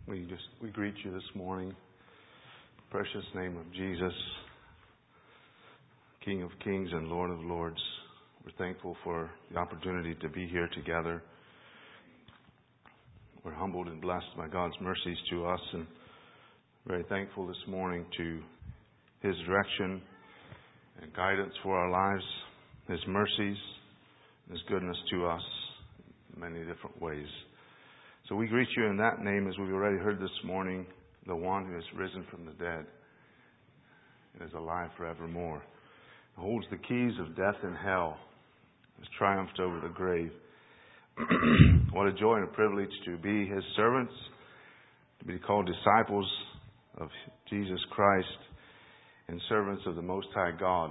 We greet you this morning. Precious name of Jesus, King of Kings and Lord of Lords. We're thankful for the opportunity to be here together. We're humbled and blessed by God's mercies to us, and very thankful this morning to His direction and guidance for our lives, His mercies, His goodness to us in many different ways. So we greet you in that name, as we've already heard this morning, the one who has risen from the dead and is alive forevermore, holds the keys of death and hell, has triumphed over the grave. What a joy and a privilege to be His servants, to be called disciples of Jesus Christ and servants of the Most High God.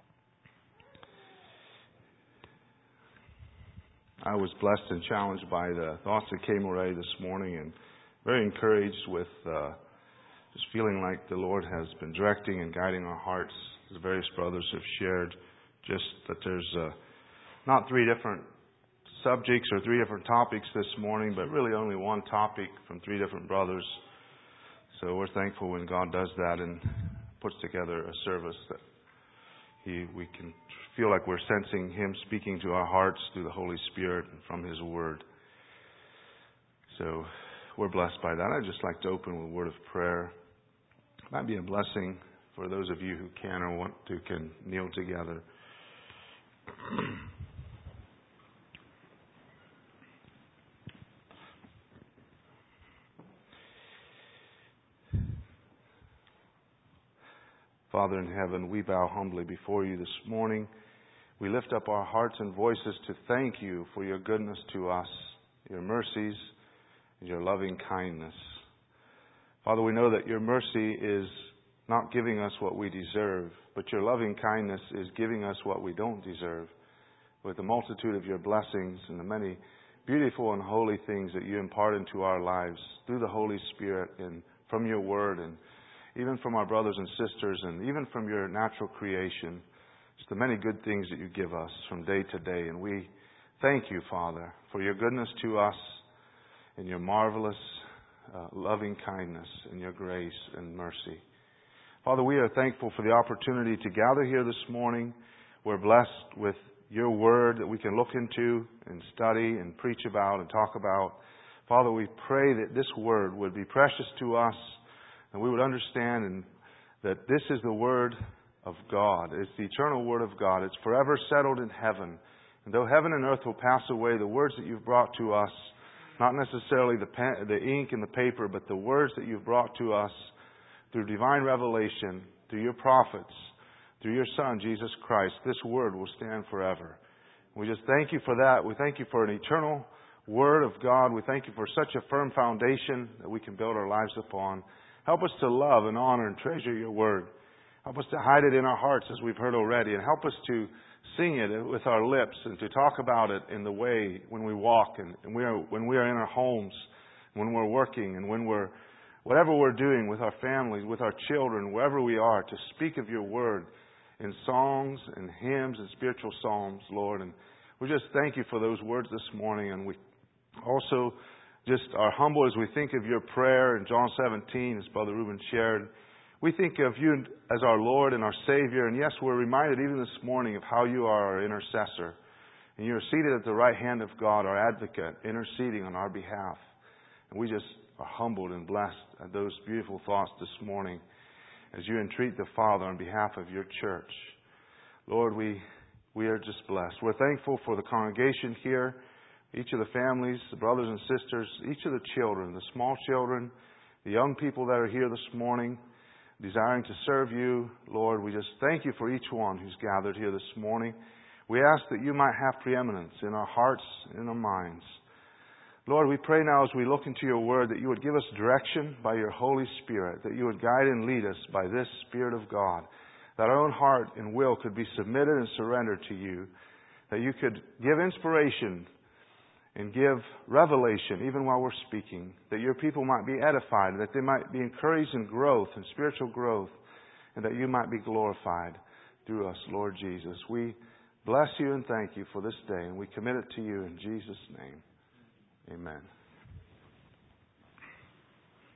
I was blessed and challenged by the thoughts that came already this morning, and very encouraged with just feeling like the Lord has been directing and guiding our hearts. The various brothers have shared just that there's not three different subjects or three different topics this morning, but really only one topic from three different brothers. So we're thankful when God does that and puts together a service that we can feel like we're sensing Him speaking to our hearts through the Holy Spirit and from His Word. So we're blessed by that. I'd just like to open with a word of prayer. It might be a blessing for those of you who can or want to can kneel together. Father in heaven, we bow humbly before you this morning. We lift up our hearts and voices to thank you for your goodness to us, your mercies, and your loving kindness. Father, we know that your mercy is not giving us what we deserve, but your loving kindness is giving us what we don't deserve. With the multitude of your blessings and the many beautiful and holy things that you impart into our lives through the Holy Spirit and from your word, and even from our brothers and sisters, and even from your natural creation. It's the many good things that you give us from day to day. And we thank you, Father, for your goodness to us and your marvelous loving kindness and your grace and mercy. Father, we are thankful for the opportunity to gather here this morning. We're blessed with your word that we can look into and study and preach about and talk about. Father, we pray that this word would be precious to us, and we would understand and that this is the Word of God. It's the eternal Word of God. It's forever settled in heaven. And though heaven and earth will pass away, the words that you've brought to us, not necessarily the ink and the paper, but the words that you've brought to us through divine revelation, through your prophets, through your Son, Jesus Christ, this Word will stand forever. We just thank you for that. We thank you for an eternal Word of God. We thank you for such a firm foundation that we can build our lives upon. Help us to love and honor and treasure your word. Help us to hide it in our hearts, as we've heard already, and help us to sing it with our lips and to talk about it in the way when we walk and when we are in our homes, when we're working, and whatever we're doing with our families, with our children, wherever we are, to speak of your word in songs and hymns and spiritual psalms, Lord. And we just thank you for those words this morning, and we also just are humble as we think of your prayer in John 17, as Brother Reuben shared. We think of you as our Lord and our Savior. And yes, we're reminded even this morning of how you are our intercessor. And you are seated at the right hand of God, our advocate, interceding on our behalf. And we just are humbled and blessed at those beautiful thoughts this morning as you entreat the Father on behalf of your church. Lord, we are just blessed. We're thankful for the congregation here, each of the families, the brothers and sisters, each of the children, the small children, the young people that are here this morning, desiring to serve you. Lord, we just thank you for each one who's gathered here this morning. We ask that you might have preeminence in our hearts and in our minds. Lord, we pray now as we look into your word that you would give us direction by your Holy Spirit, that you would guide and lead us by this Spirit of God, that our own heart and will could be submitted and surrendered to you, that you could give inspiration and give revelation even while we're speaking, that your people might be edified, that they might be encouraged in growth and spiritual growth, and that you might be glorified through us, Lord Jesus. We bless you and thank you for this day, and we commit it to you in Jesus' name. Amen.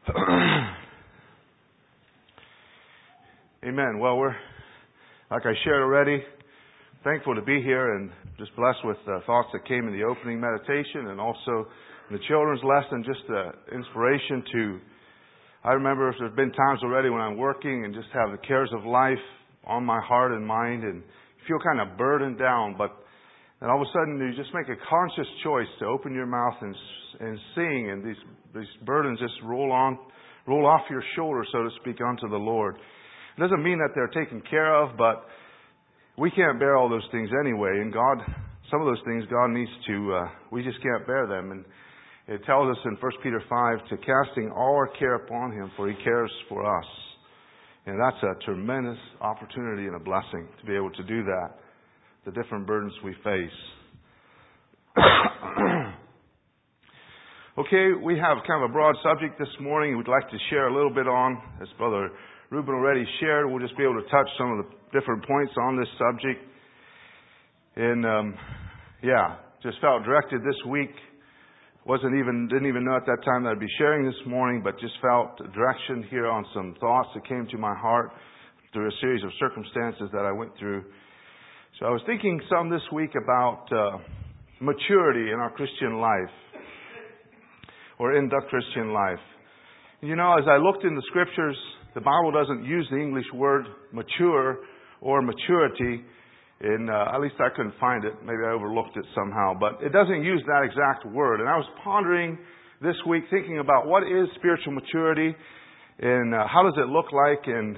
Amen. Well, we're, like I shared already, thankful to be here and just blessed with the thoughts that came in the opening meditation and also in the children's lesson, just the inspiration to, I remember there's been times already when I'm working and just have the cares of life on my heart and mind and feel kind of burdened down, but then all of a sudden you just make a conscious choice to open your mouth and sing, and these burdens just roll off your shoulders, so to speak, onto the Lord. It doesn't mean that they're taken care of, but we can't bear all those things anyway. And God, some of those things God needs to, we just can't bear them. And it tells us in 1 Peter 5 to casting all our care upon Him, for He cares for us. And that's a tremendous opportunity and a blessing to be able to do that. The different burdens we face. Okay, we have kind of a broad subject this morning we'd like to share a little bit on. As Brother Ruben already shared, we'll just be able to touch some of the different points on this subject. And just felt directed this week. Didn't even know at that time that I'd be sharing this morning, but just felt direction here on some thoughts that came to my heart through a series of circumstances that I went through. So I was thinking some this week about maturity in our Christian life, or in the Christian life. You know, as I looked in the Scriptures, the Bible doesn't use the English word mature or maturity. At least I couldn't find it. Maybe I overlooked it somehow. But it doesn't use that exact word. And I was pondering this week, thinking about what is spiritual maturity, and how does it look like, and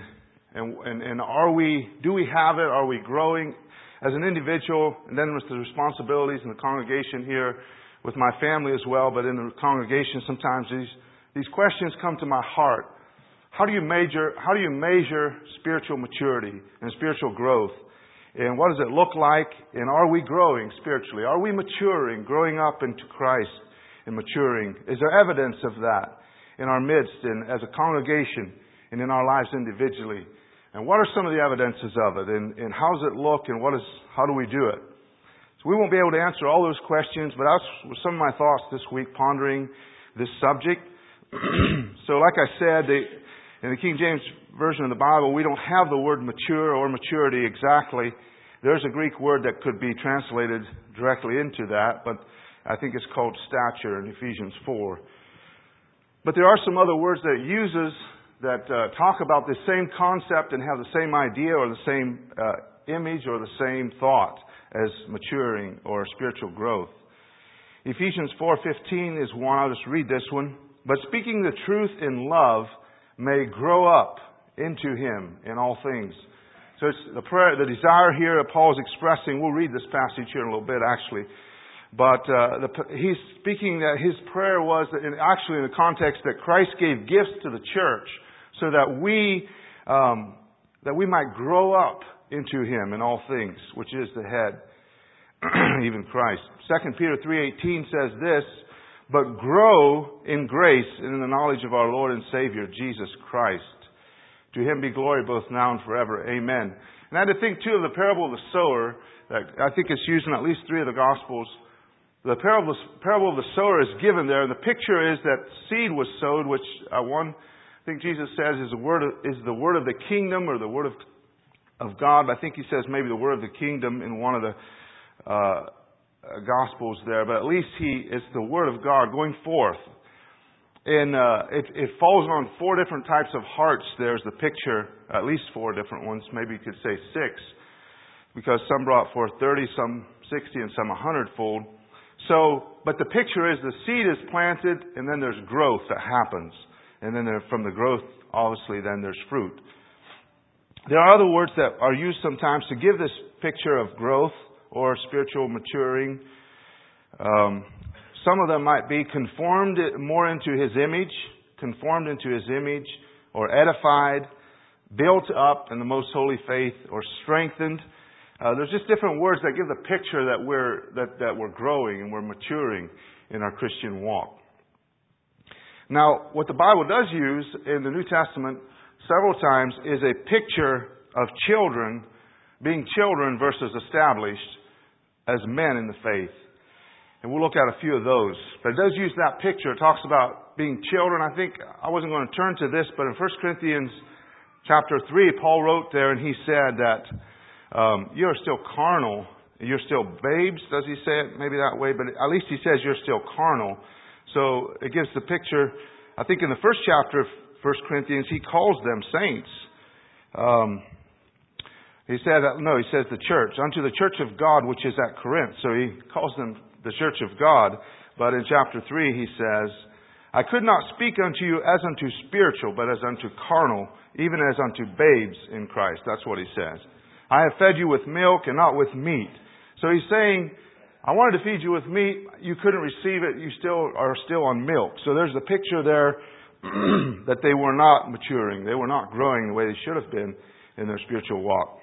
do we have it? Are we growing as an individual, and then with the responsibilities in the congregation here, with my family as well, but in the congregation sometimes these questions come to my heart. How do you measure spiritual maturity and spiritual growth? And what does it look like? And are we growing spiritually? Are we maturing, growing up into Christ and maturing? Is there evidence of that in our midst and as a congregation and in our lives individually? And what are some of the evidences of it? And how does it look? And how do we do it? So we won't be able to answer all those questions, but that's some of my thoughts this week pondering this subject. So like I said, in the King James Version of the Bible, we don't have the word mature or maturity exactly. There's a Greek word that could be translated directly into that, but I think it's called stature in Ephesians 4. But there are some other words that it uses that talk about the same concept and have the same idea or the same image or the same thought as maturing or spiritual growth. Ephesians 4:15 is one. I'll just read this one. But speaking the truth in love may grow up into Him in all things. So it's the prayer, the desire here that Paul is expressing. We'll read this passage here in a little bit, actually. But he's speaking that his prayer was that in the context that Christ gave gifts to the church so that we might grow up into Him in all things, which is the head, even Christ. 2 Peter 3:18 says this, but grow in grace and in the knowledge of our Lord and Savior, Jesus Christ. To Him be glory both now and forever. Amen. And I had to think too of the parable of the sower that I think it's used in at least 3 of the Gospels. The parable of the sower is given there, and the picture is that seed was sowed, which I think Jesus says is the word of the kingdom or the word of God. I think He says maybe the word of the kingdom in one of the Gospels there, but at least it's the word of God going forth. And it falls on 4 different types of hearts. There's the picture, at least 4 different ones. Maybe you could say 6, because some brought forth 30, some 60, and some 100-fold. So, but the picture is the seed is planted, and then there's growth that happens. And then from the growth, obviously, then there's fruit. There are other words that are used sometimes to give this picture of growth or spiritual maturing. Some of them might be conformed more into His image, or edified, built up in the most holy faith, or strengthened. There's just different words that give the picture that we're growing and we're maturing in our Christian walk. Now, what the Bible does use in the New Testament several times is a picture of children being children versus established as men in the faith. And we'll look at a few of those. But it does use that picture. It talks about being children. I think I wasn't going to turn to this, but in 1 Corinthians chapter 3, Paul wrote there and he said that you're still carnal. You're still babes, does he say it? Maybe that way, but at least he says you're still carnal. So it gives the picture. I think in the first chapter of 1 Corinthians, he calls them saints. He says the church, unto the church of God which is at Corinth. So he calls them the church of God. But in chapter 3 he says, I could not speak unto you as unto spiritual, but as unto carnal, even as unto babes in Christ. That's what he says. I have fed you with milk and not with meat. So he's saying, I wanted to feed you with meat. You couldn't receive it. You are still on milk. So there's a picture there that they were not maturing. They were not growing the way they should have been in their spiritual walk.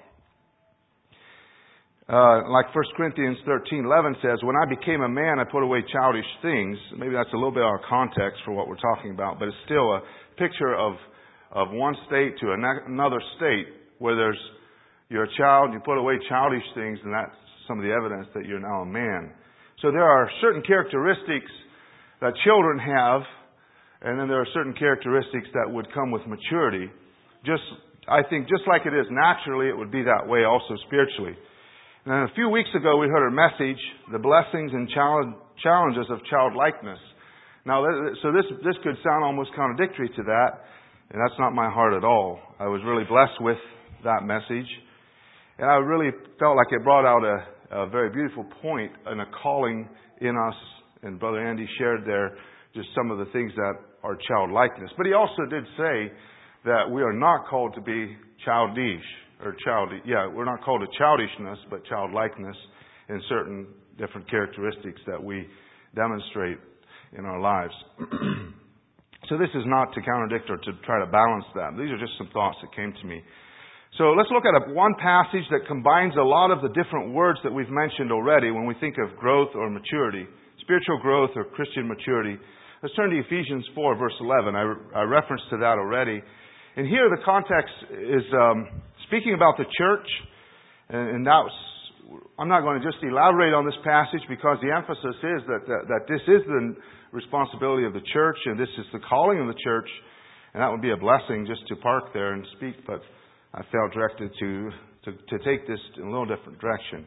Like 1 Corinthians 13:11 says, when I became a man, I put away childish things. Maybe that's a little bit out of context for what we're talking about, but it's still a picture of one state to another state where you're a child, you put away childish things, and that's some of the evidence that you're now a man. So there are certain characteristics that children have, and then there are certain characteristics that would come with maturity. I think just like it is naturally, it would be that way also spiritually. And then a few weeks ago, we heard a message, the blessings and challenges of childlikeness. Now, so this could sound almost contradictory to that, and that's not my heart at all. I was really blessed with that message, and I really felt like it brought out a very beautiful point and a calling in us. And Brother Andy shared there just some of the things that are childlikeness. But he also did say that we are not called to be childish. We're not called to childishness, but childlikeness in certain different characteristics that we demonstrate in our lives. So this is not to contradict or to try to balance that. These are just some thoughts that came to me. So let's look at one passage that combines a lot of the different words that we've mentioned already when we think of growth or maturity, spiritual growth or Christian maturity. Let's turn to Ephesians 4, verse 11. I referenced to that already. And here the context is speaking about the church, and I'm not going to just elaborate on this passage because the emphasis is that this is the responsibility of the church and this is the calling of the church, and that would be a blessing just to park there and speak, but I felt directed to take this in a little different direction.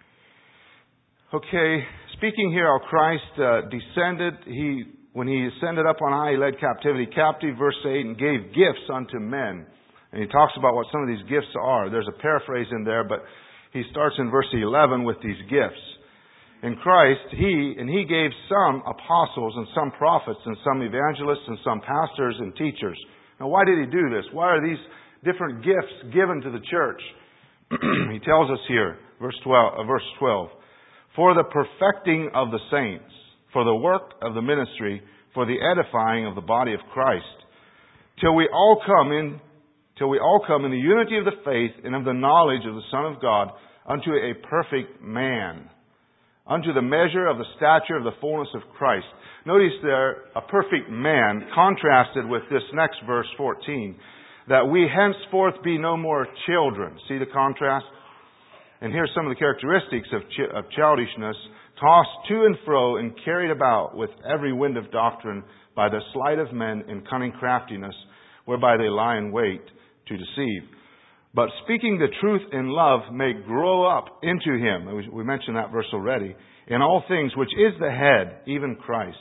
Okay, speaking here how Christ descended, when He ascended up on high, He led captivity captive, verse 8, and gave gifts unto men. And He talks about what some of these gifts are. There's a paraphrase in there, but He starts in verse 11 with these gifts. In Christ, He gave some apostles and some prophets and some evangelists and some pastors and teachers. Now, why did He do this? Why are these different gifts given to the church? He tells us here, verse 12, for the perfecting of the saints, for the work of the ministry, for the edifying of the body of Christ, till we all come in the unity of the faith and of the knowledge of the Son of God, unto a perfect man, unto the measure of the stature of the fullness of Christ. Notice there, a perfect man, contrasted with this next verse, 14, that we henceforth be no more children. See the contrast? And here's some of the characteristics of childishness: tossed to and fro and carried about with every wind of doctrine by the sleight of men and cunning craftiness, whereby they lie in wait to deceive. But speaking the truth in love may grow up into Him. We mentioned that verse already. In all things, which is the head, even Christ.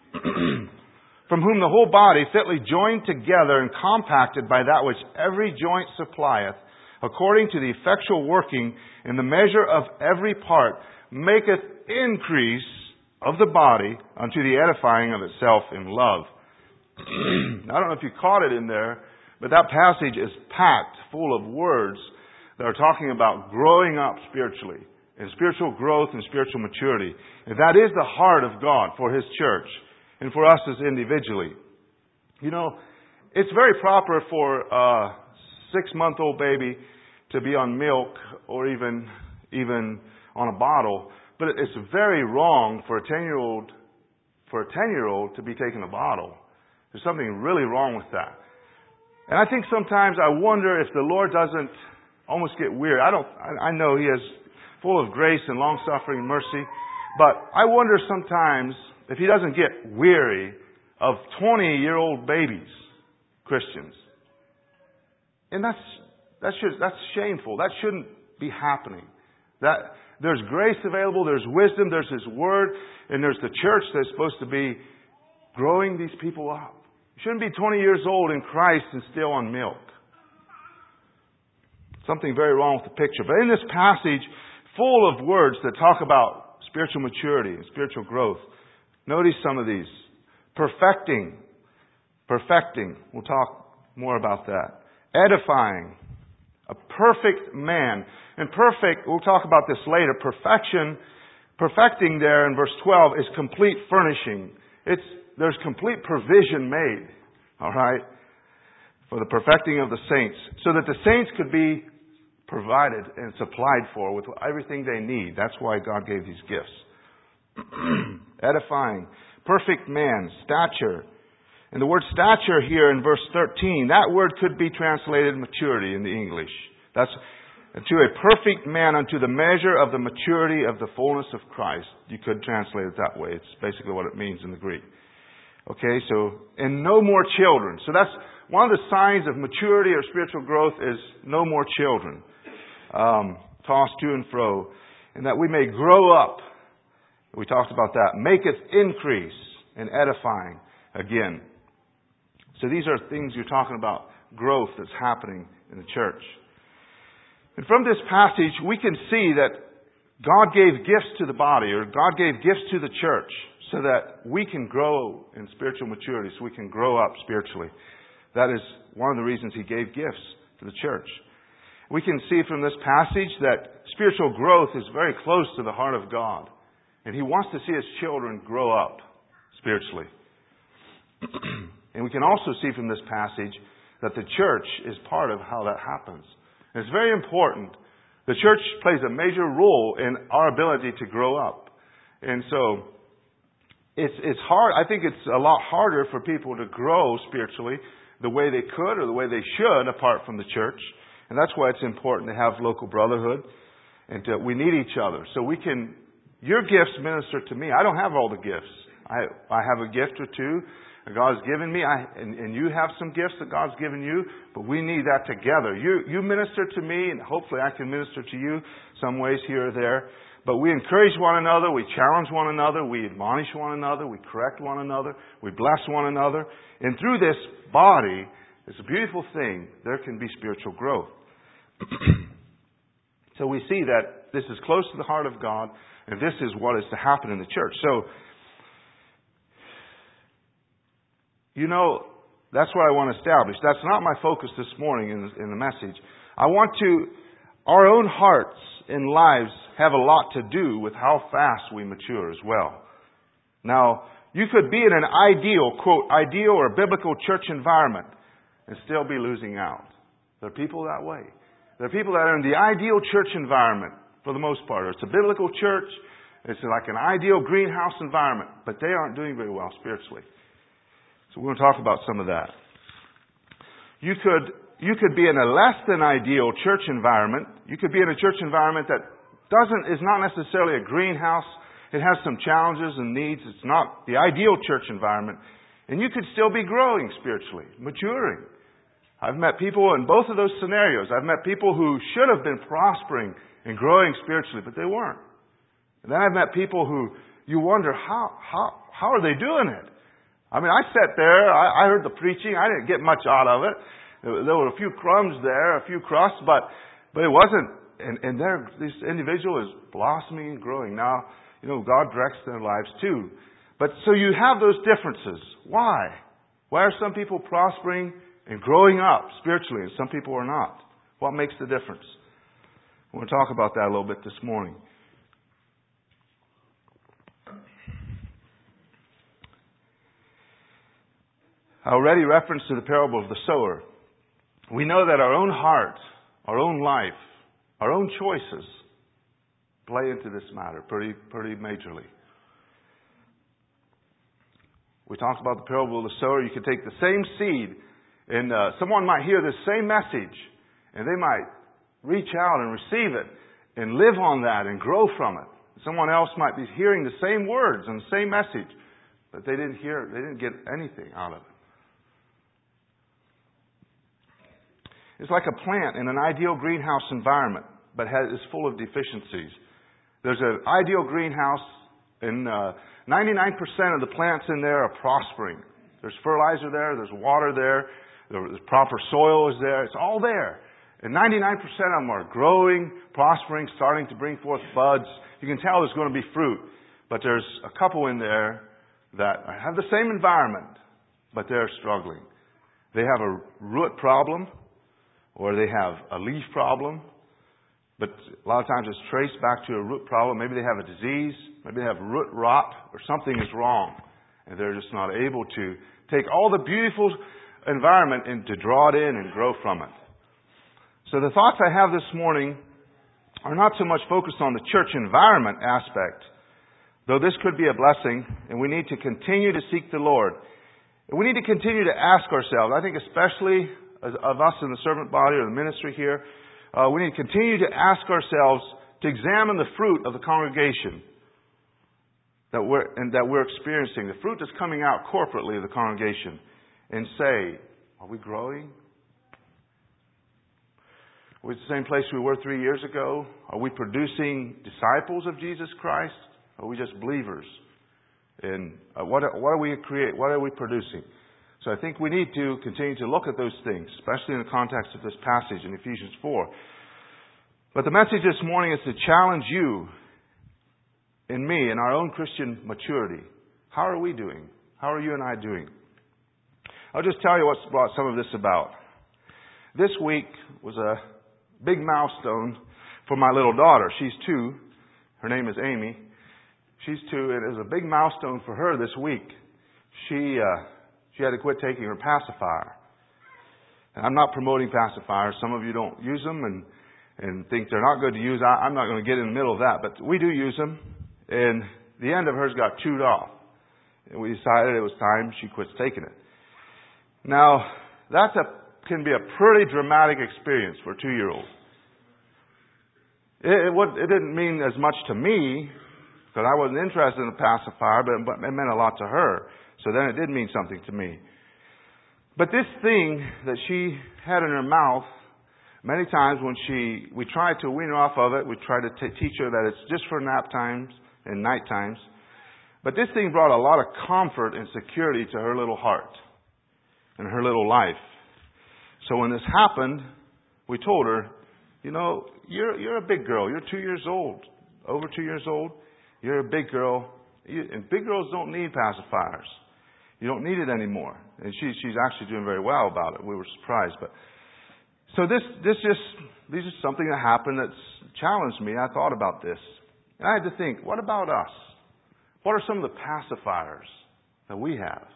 From whom the whole body, fitly joined together and compacted by that which every joint supplieth, according to the effectual working in the measure of every part, maketh increase of the body unto the edifying of itself in love. I don't know if you caught it in there, but that passage is packed full of words that are talking about growing up spiritually, and spiritual growth and spiritual maturity. And that is the heart of God for His church and for us as individually. You know, it's very proper for a 6-month-old baby to be on milk or even on a bottle, but it's very wrong for a 10-year-old to be taking a bottle. There's something really wrong with that. And I think sometimes I wonder if the Lord doesn't almost get weird. I know He is full of grace and long-suffering and mercy, But I wonder sometimes if he doesn't get weary of 20-year-old babies, Christians. And that's shameful. That shouldn't be happening. There's grace available, there's wisdom, there's His Word, and there's the church that's supposed to be growing these people up. You shouldn't be 20 years old in Christ and still on milk. Something very wrong with the picture. But in this passage, full of words that talk about spiritual maturity and spiritual growth, notice some of these. Perfecting. We'll talk more about that. Edifying. A perfect man. And perfect, we'll talk about this later. Perfecting there in verse 12 is complete furnishing. There's complete provision made. All right? For the perfecting of the saints. So that the saints could be provided and supplied for with everything they need. That's why God gave these gifts. Edifying. Perfect man. Stature. And the word stature here in verse 13, that word could be translated maturity in the English. That's to a perfect man unto the measure of the maturity of the fullness of Christ. You could translate it that way. It's basically what it means in the Greek. Okay, and no more children. So that's one of the signs of maturity or spiritual growth is no more children. Tossed to and fro. And that we may grow up. We talked about that. Maketh increase and edifying again. So these are things you're talking about, growth that's happening in the church. And from this passage, we can see that God gave gifts to the body, or God gave gifts to the church, so that we can grow in spiritual maturity, so we can grow up spiritually. That is one of the reasons He gave gifts to the church. We can see from this passage that spiritual growth is very close to the heart of God. And He wants to see His children grow up spiritually. And we can also see from this passage that the church is part of how that happens. And it's very important. The church plays a major role in our ability to grow up. And so, it's hard. I think it's a lot harder for people to grow spiritually the way they could or the way they should apart from the church. And that's why it's important to have local brotherhood. And we need each other. So your gifts minister to me. I don't have all the gifts. I have a gift or two that God has given me, and you have some gifts that God's given you, but we need that together. You minister to me, and hopefully I can minister to you some ways here or there. But we encourage one another, we challenge one another, we admonish one another, we correct one another, we bless one another. And through this body, it's a beautiful thing, there can be spiritual growth. So we see that this is close to the heart of God, and this is what is to happen in the church. So, that's what I want to establish. That's not my focus this morning in the message. Our own hearts and lives have a lot to do with how fast we mature as well. Now, you could be in an ideal or biblical church environment and still be losing out. There are people that way. There are people that are in the ideal church environment for the most part. It's a biblical church. It's like an ideal greenhouse environment, but they aren't doing very well spiritually. So we're going to talk about some of that. You could be in a less than ideal church environment. You could be in a church environment that is not necessarily a greenhouse. It has some challenges and needs. It's not the ideal church environment. And you could still be growing spiritually, maturing. I've met people in both of those scenarios. I've met people who should have been prospering and growing spiritually, but they weren't. And then I've met people who you wonder, how are they doing it? I mean, I sat there, I heard the preaching, I didn't get much out of it. There were a few crumbs there, a few crusts, but it wasn't. And this individual is blossoming and growing. Now, God directs their lives too. But so you have those differences. Why? Why are some people prospering and growing up spiritually and some people are not? What makes the difference? I want to talk about that a little bit this morning. I already referenced to the parable of the sower. We know that our own heart, our own life, our own choices play into this matter pretty majorly. We talked about the parable of the sower. You could take the same seed and someone might hear the same message and they might reach out and receive it and live on that and grow from it. Someone else might be hearing the same words and the same message, but they didn't get anything out of it. It's like a plant in an ideal greenhouse environment, but is full of deficiencies. There's an ideal greenhouse, and 99% of the plants in there are prospering. There's fertilizer there, there's water there, the proper soil is there. It's all there. And 99% of them are growing, prospering, starting to bring forth buds. You can tell there's going to be fruit. But there's a couple in there that have the same environment, but they're struggling. They have a root problem, or they have a leaf problem. But a lot of times it's traced back to a root problem. Maybe they have a disease. Maybe they have root rot, or something is wrong. And they're just not able to take all the beautiful environment and to draw it in and grow from it. So the thoughts I have this morning are not so much focused on the church environment aspect, though this could be a blessing, and we need to continue to seek the Lord. And we need to continue to ask ourselves, I think especially of us in the servant body or the ministry here, we need to continue to ask ourselves to examine the fruit of the congregation that we're experiencing, the fruit that's coming out corporately of the congregation, and say, are we growing? Are we at the same place we were 3 years ago? Are we producing disciples of Jesus Christ? Or are we just believers? And what are we producing? So I think we need to continue to look at those things, especially in the context of this passage in Ephesians 4. But the message this morning is to challenge you and me in our own Christian maturity. How are we doing? How are you and I doing? I'll just tell you what's brought some of this about. This week was a big milestone for my little daughter. She's 2. Her name is Amy. She's 2. It is a big milestone for her this week. She had to quit taking her pacifier. And I'm not promoting pacifiers. Some of you don't use them and think they're not good to use. I'm not going to get in the middle of that, but we do use them. And the end of hers got chewed off. And we decided it was time she quits taking it. Now, can be a pretty dramatic experience for a 2-year-old. It didn't mean as much to me, because I wasn't interested in the pacifier, but it meant a lot to her. So then it did mean something to me. But this thing that she had in her mouth, many times when we tried to wean her off of it, we tried to teach her that it's just for nap times and night times. But this thing brought a lot of comfort and security to her little heart and her little life. So when this happened, we told her, you're a big girl. You're 2 years old, over 2 years old. You're a big girl. And big girls don't need pacifiers. You don't need it anymore. And she's actually doing very well about it. We were surprised. But so this is something that happened that's challenged me. I thought about this. And I had to think, what about us? What are some of the pacifiers that we have?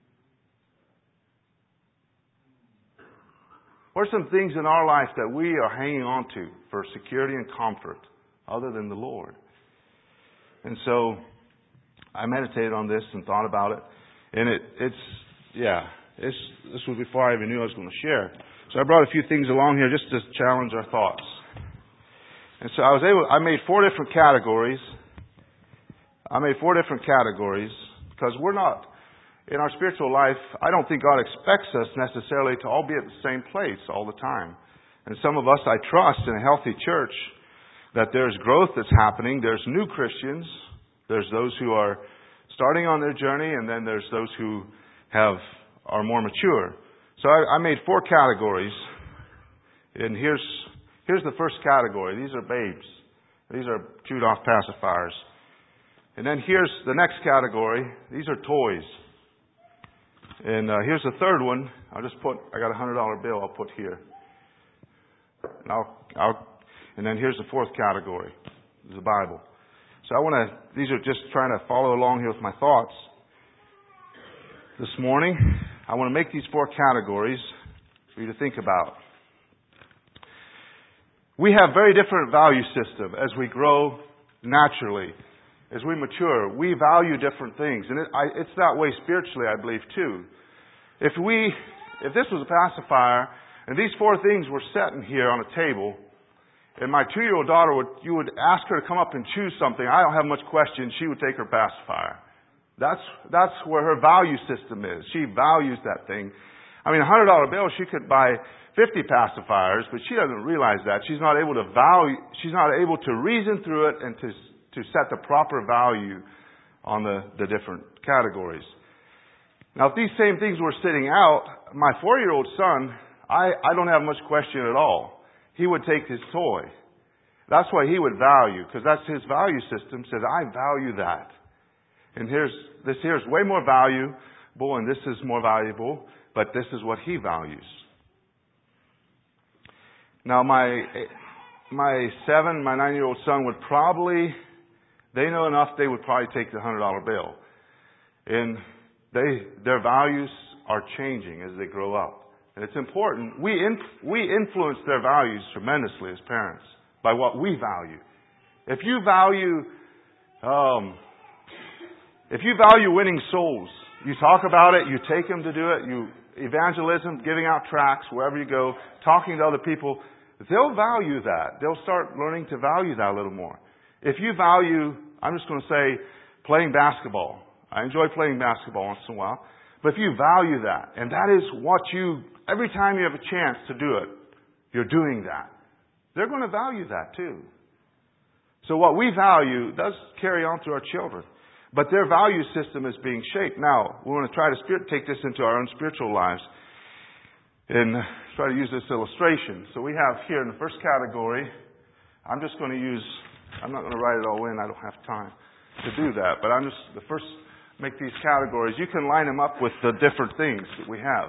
What are some things in our life that we are hanging on to for security and comfort other than the Lord? And so I meditated on this and thought about it. And this was before I even knew I was going to share. So I brought a few things along here just to challenge our thoughts. And so I made 4 different categories. Because we're not, in our spiritual life, I don't think God expects us necessarily to all be at the same place all the time. And some of us, I trust, in a healthy church, that there's growth that's happening. There's new Christians. There's those who are starting on their journey, and then there's those who are more mature. So I made 4 categories. And here's the first category. These are babes. These are chewed off pacifiers. And then here's the next category. These are toys. And here's the third one. I got a $100 bill I'll put here. And then here's the fourth category. The Bible. So these are just trying to follow along here with my thoughts. This morning, I want to make these 4 categories for you to think about. We have very different value system as we grow naturally. As we mature, we value different things. And it's that way spiritually, I believe, too. If this was a pacifier, and these 4 things were set in here on a table, And my 2-year-old daughter you would ask her to come up and choose something. I don't have much question. She would take her pacifier. That's where her value system is. She values that thing. I mean, $100 bill, she could buy 50 pacifiers, but she doesn't realize that. She's not able to reason through it and to set the proper value on the different categories. Now, if these same things were sitting out, my 4-year-old son, I don't have much question at all. He would take his toy. That's what he would value, because that's his value system. Says, I value that. And this here's way more valuable, and this is more valuable, but this is what he values. Now, my 9-year-old son would probably, they know enough, they would probably take the $100 bill. And their values are changing as they grow up. And it's important. We influence their values tremendously as parents by what we value. If you value winning souls, you talk about it, you take them to do it, evangelism, giving out tracts wherever you go, talking to other people, they'll value that. They'll start learning to value that a little more. If you value, I'm just going to say, playing basketball. I enjoy playing basketball once in a while. But if you value that, and that is what every time you have a chance to do it, you're doing that. They're going to value that too. So what we value does carry on to our children. But their value system is being shaped. Now, we want to try to take this into our own spiritual lives and try to use this illustration. So we have here in the first category, I'm not going to write it all in. I don't have time to do that. But make these categories. You can line them up with the different things that we have.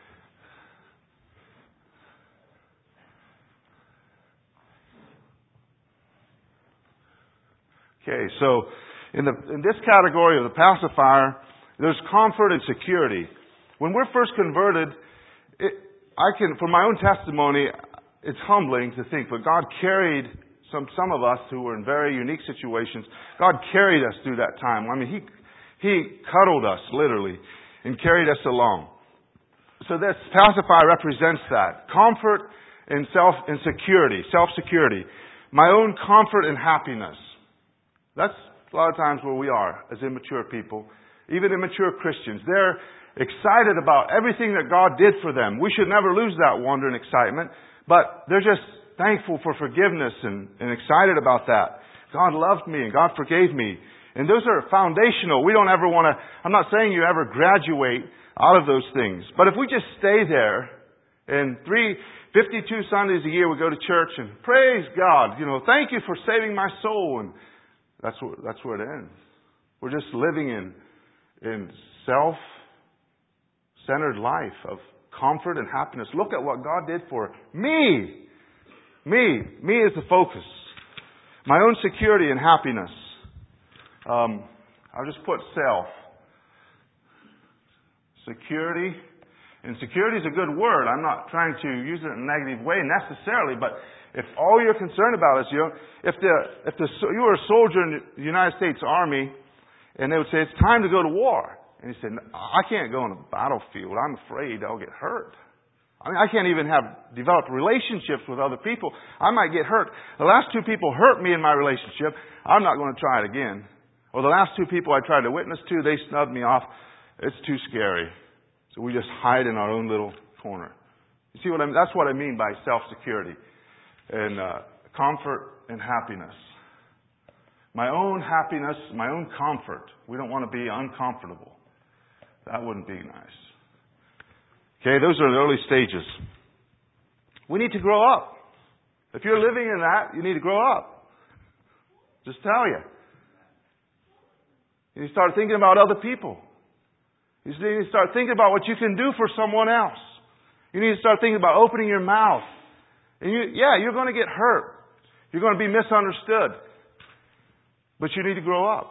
Okay, so in this category of the pacifier, there's comfort and security. When we're first converted, from my own testimony, it's humbling to think, but God carried some of us who were in very unique situations. God carried us through that time. I mean, He cuddled us, literally, and carried us along. So this pacifier represents that. Comfort and security, self-security. My own comfort and happiness. That's a lot of times where we are as immature people, even immature Christians. They're excited about everything that God did for them. We should never lose that wonder and excitement, but they're just thankful for forgiveness and excited about that. God loved me and God forgave me. And those are foundational. We don't ever want to, I'm not saying you ever graduate out of those things. But if we just stay there, and 52 Sundays a year we go to church and praise God, thank you for saving my soul. And that's where it ends. We're just living in self-centered life of comfort and happiness. Look at what God did for me. Me is the focus. My own security and happiness. I'll just put self. Security. And security is a good word. I'm not trying to use it in a negative way necessarily, but if all you're concerned about is, if you were a soldier in the United States Army, and they would say, it's time to go to war. And he said, I can't go on the battlefield. I'm afraid I'll get hurt. I mean, I can't even develop relationships with other people. I might get hurt. The last 2 people hurt me in my relationship. I'm not going to try it again. Or the last 2 people I tried to witness to, they snubbed me off. It's too scary. So we just hide in our own little corner. You see what I mean? That's what I mean by self-security and comfort and happiness. My own happiness, my own comfort. We don't want to be uncomfortable. That wouldn't be nice. Okay, those are the early stages. We need to grow up. If you're living in that, you need to grow up. Just tell you. You need to start thinking about other people. You need to start thinking about what you can do for someone else. You need to start thinking about opening your mouth. And you're going to get hurt. You're going to be misunderstood. But you need to grow up.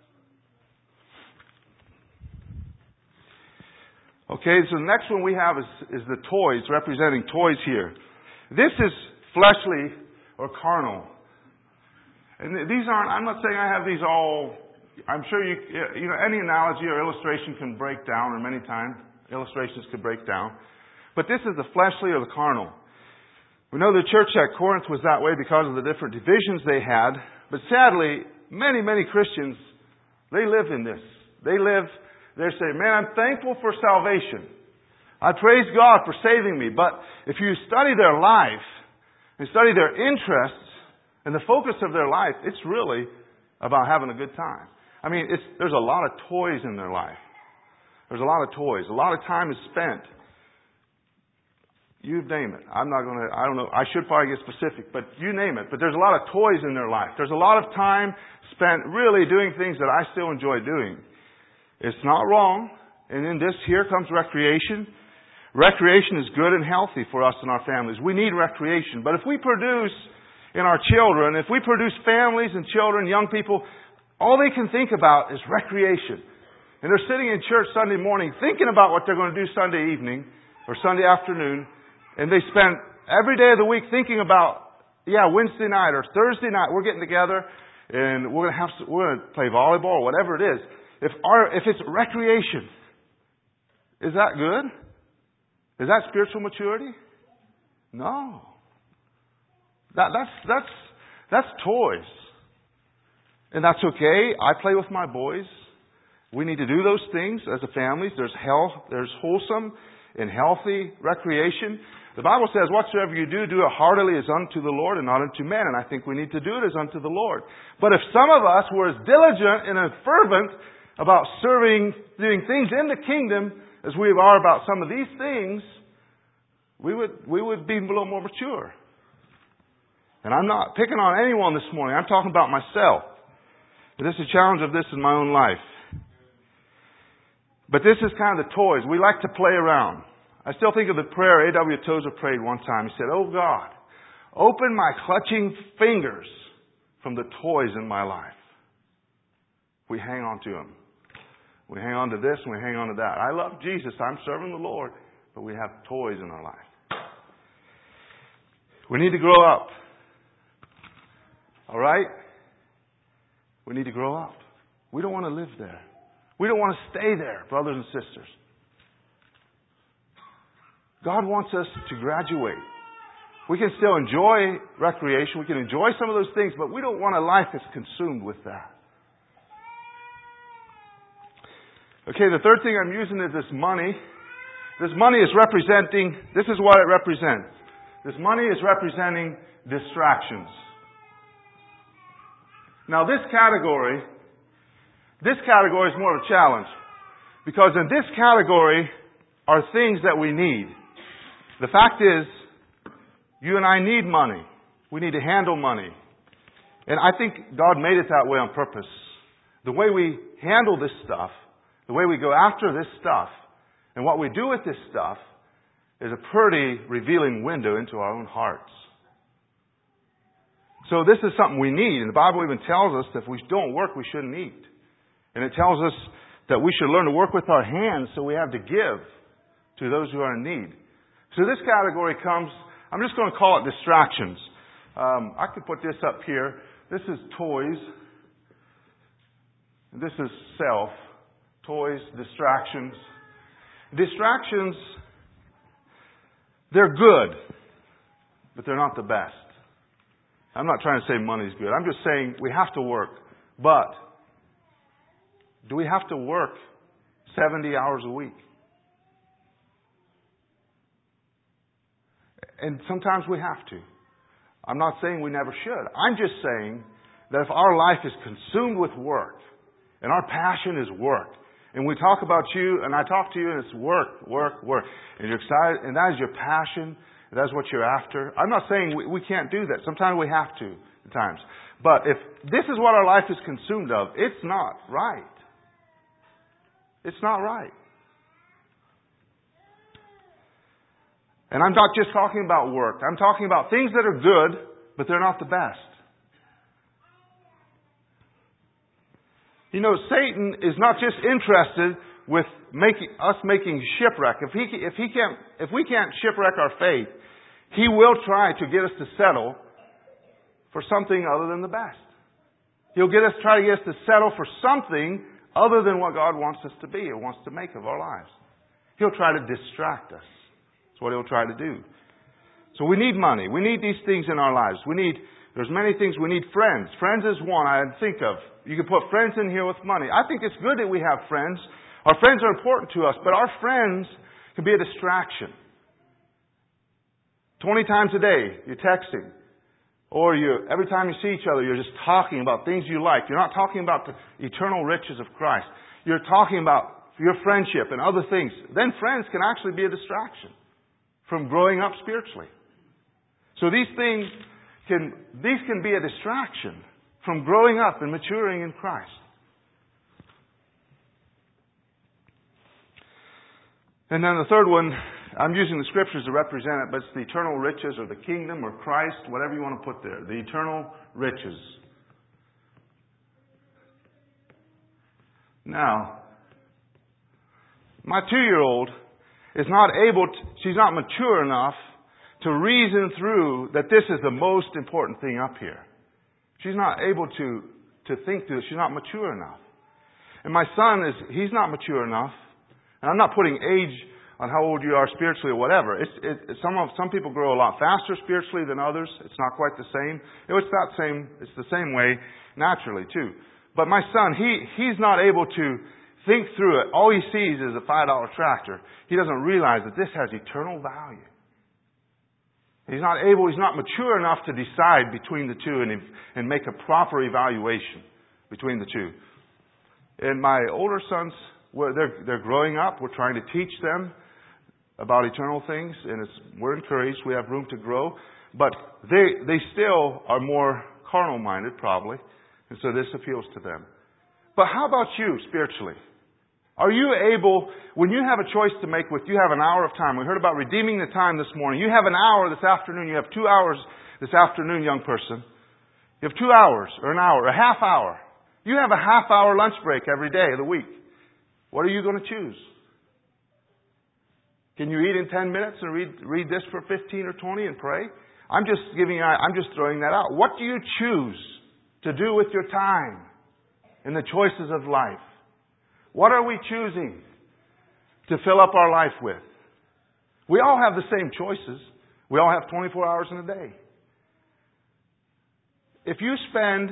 Okay, so the next one we have is the toys, representing toys here. This is fleshly or carnal. And these aren't, I'm not saying I have these all, I'm sure any analogy or illustration can break down, or many times illustrations could break down. But this is the fleshly or the carnal. We know the church at Corinth was that way because of the different divisions they had. But sadly, many, many Christians, they live in this. They say, man, I'm thankful for salvation. I praise God for saving me. But if you study their life and study their interests and the focus of their life, it's really about having a good time. I mean, there's a lot of toys in their life. There's a lot of toys. A lot of time is spent. You name it. I don't know. I should probably get specific, but you name it. But there's a lot of toys in their life. There's a lot of time spent really doing things that I still enjoy doing. It's not wrong. And in this, here comes recreation. Recreation is good and healthy for us and our families. We need recreation. But if we produce in our children, if we produce families and children, young people, all they can think about is recreation. And they're sitting in church Sunday morning thinking about what they're going to do Sunday evening or Sunday afternoon. And they spend every day of the week thinking about, Wednesday night or Thursday night, we're getting together and we're going to play volleyball or whatever it is. If it's recreation, is that good? Is that spiritual maturity? No. That's toys. And that's okay. I play with my boys. We need to do those things as a family. There's wholesome and healthy recreation. The Bible says, whatsoever you do, do it heartily as unto the Lord and not unto men. And I think we need to do it as unto the Lord. But if some of us were as diligent and as fervent about doing things in the kingdom as we are about some of these things, we would be a little more mature. And I'm not picking on anyone this morning. I'm talking about myself. But this is a challenge of this in my own life. But this is kind of the toys. We like to play around. I still think of the prayer A.W. Tozer prayed one time. He said, "Oh God, open my clutching fingers from the toys in my life." We hang on to them. We hang on to this and we hang on to that. I love Jesus. I'm serving the Lord. But we have toys in our life. We need to grow up. All right? We need to grow up. We don't want to live there. We don't want to stay there, brothers and sisters. God wants us to graduate. We can still enjoy recreation. We can enjoy some of those things, but we don't want a life that's consumed with that. Okay, the third thing I'm using is this money. This money is representing, this is what it represents. This money is representing distractions. Now this category is more of a challenge. Because in this category are things that we need. The fact is, you and I need money. We need to handle money. And I think God made it that way on purpose. The way we handle this stuff, the way we go after this stuff, and what we do with this stuff is a pretty revealing window into our own hearts. So this is something we need. And the Bible even tells us that if we don't work, we shouldn't eat. And it tells us that we should learn to work with our hands so we have to give to those who are in need. So this category comes, I'm just going to call it distractions. I could put this up here. This is toys. This is self. Toys, distractions. Distractions, they're good, but they're not the best. I'm not trying to say money's good. I'm just saying we have to work. But do we have to work 70 hours a week? And sometimes we have to. I'm not saying we never should. I'm just saying that if our life is consumed with work, and our passion is work, and we talk about you, and I talk to you, and it's work, work, work, and you're excited, and that is your passion, and that's what you're after. I'm not saying we can't do that. Sometimes we have to, at times. But if this is what our life is consumed of, it's not right. It's not right. And I'm not just talking about work. I'm talking about things that are good, but they're not the best. You know, Satan is not just interested with making shipwreck. If we can't shipwreck our faith, he will try to get us to settle for something other than the best. He'll try to get us to settle for something other than what God wants us to be or wants to make of our lives. He'll try to distract us. That's what he'll try to do. So we need money. We need these things in our lives. There's many things. We need friends. Friends is one I think of. You can put friends in here with money. I think it's good that we have friends. Our friends are important to us, but our friends can be a distraction. 20 times a day, you're texting. Or every time you see each other, you're just talking about things you like. You're not talking about the eternal riches of Christ. You're talking about your friendship and other things. Then friends can actually be a distraction from growing up spiritually. So these can be a distraction from growing up and maturing in Christ. And then the third one, I'm using the scriptures to represent it, but it's the eternal riches or the kingdom or Christ, whatever you want to put there. The eternal riches. Now, my 2-year-old is not she's not mature enough to reason through that this is the most important thing up here. She's not able to think through it. She's not mature enough. And my son he's not mature enough. And I'm not putting age on how old you are spiritually or whatever. Some people grow a lot faster spiritually than others. It's not quite the same. It's the same way naturally too. But my son, he's not able to think through it. All he sees is a $5 tractor. He doesn't realize that this has eternal value. He's not mature enough to decide between the two and make a proper evaluation between the two. And my older sons, they're growing up. We're trying to teach them about eternal things, and we're encouraged. We have room to grow. But they still are more carnal-minded, probably. And so this appeals to them. But how about you spiritually? Are you able, when you have a choice to make you have an hour of time. We heard about redeeming the time this morning. You have an hour this afternoon. You have 2 hours this afternoon, young person. You have 2 hours, or an hour, a half hour. You have a half-hour lunch break every day of the week. What are you going to choose? Can you eat in 10 minutes and read this for 15 or 20 and pray? I'm just throwing that out. What do you choose to do with your time in the choices of life? What are we choosing to fill up our life with? We all have the same choices. We all have 24 hours in a day. If you spend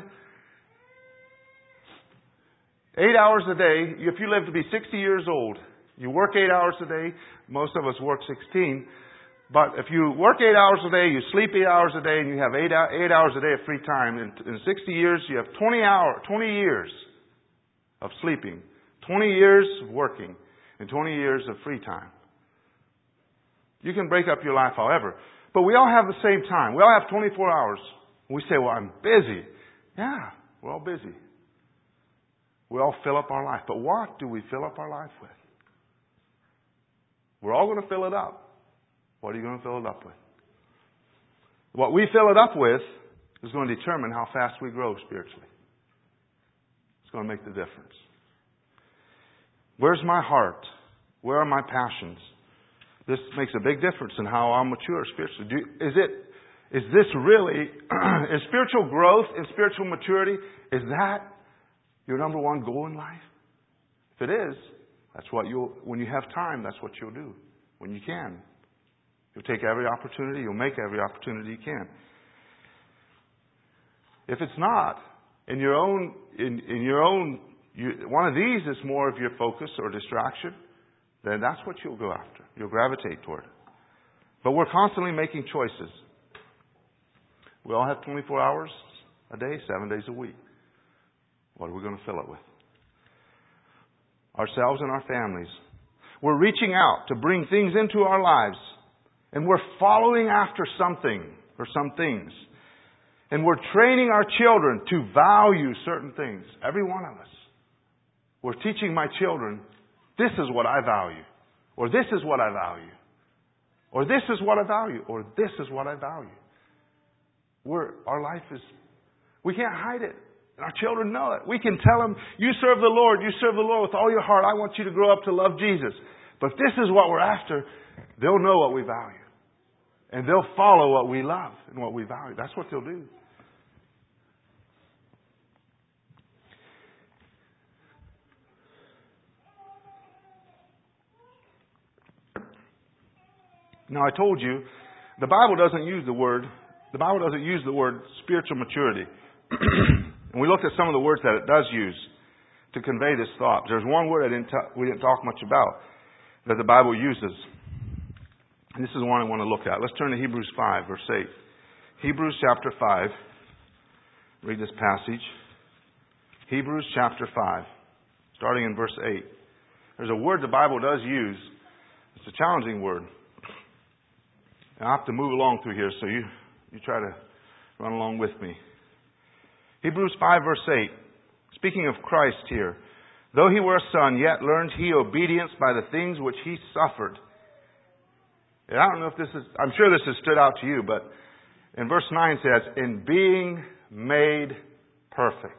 8 hours a day, if you live to be 60 years old, you work 8 hours a day. Most of us work 16. But if you work 8 hours a day, you sleep 8 hours a day, and you have 8 hours a day of free time, in 60 years, you have 20 years of sleeping, 20 years of working, and 20 years of free time. You can break up your life however. But we all have the same time. We all have 24 hours. We say, well, I'm busy. Yeah, we're all busy. We all fill up our life. But what do we fill up our life with? We're all going to fill it up. What are you going to fill it up with? What we fill it up with is going to determine how fast we grow spiritually. It's going to make the difference. Where's my heart? Where are my passions? This makes a big difference in how I'm mature spiritually. Is this really, is spiritual growth and spiritual maturity, is that your number one goal in life? If it is, that's what when you have time, that's what you'll do. When you can. You'll take every opportunity, you'll make every opportunity you can. If it's not, one of these is more of your focus or distraction, then that's what you'll go after. You'll gravitate toward it. But we're constantly making choices. We all have 24 hours a day, 7 days a week. What are we going to fill it with? Ourselves and our families. We're reaching out to bring things into our lives. And we're following after something or some things. And we're training our children to value certain things. Every one of us. We're teaching my children, this is what I value. Or this is what I value. Or this is what I value. Or this is what I value. Our life is, we can't hide it. And our children know it. We can tell them, you serve the Lord with all your heart. I want you to grow up to love Jesus. But if this is what we're after, they'll know what we value. And they'll follow what we love and what we value. That's what they'll do. Now, I told you The Bible doesn't use the word spiritual maturity. And we looked at some of the words that it does use to convey this thought. There's one word we didn't talk much about that the Bible uses. And this is the one I want to look at. Let's turn to Hebrews 5, verse 8. Hebrews chapter 5. Read this passage. Hebrews chapter 5, starting in verse 8. There's a word the Bible does use. It's a challenging word. And I have to move along through here, so you try to run along with me. Hebrews 5, verse 8. Speaking of Christ here. Though he were a son, yet learned he obedience by the things which he suffered. And I don't know if I'm sure this has stood out to you, but in verse 9 it says, in being made perfect.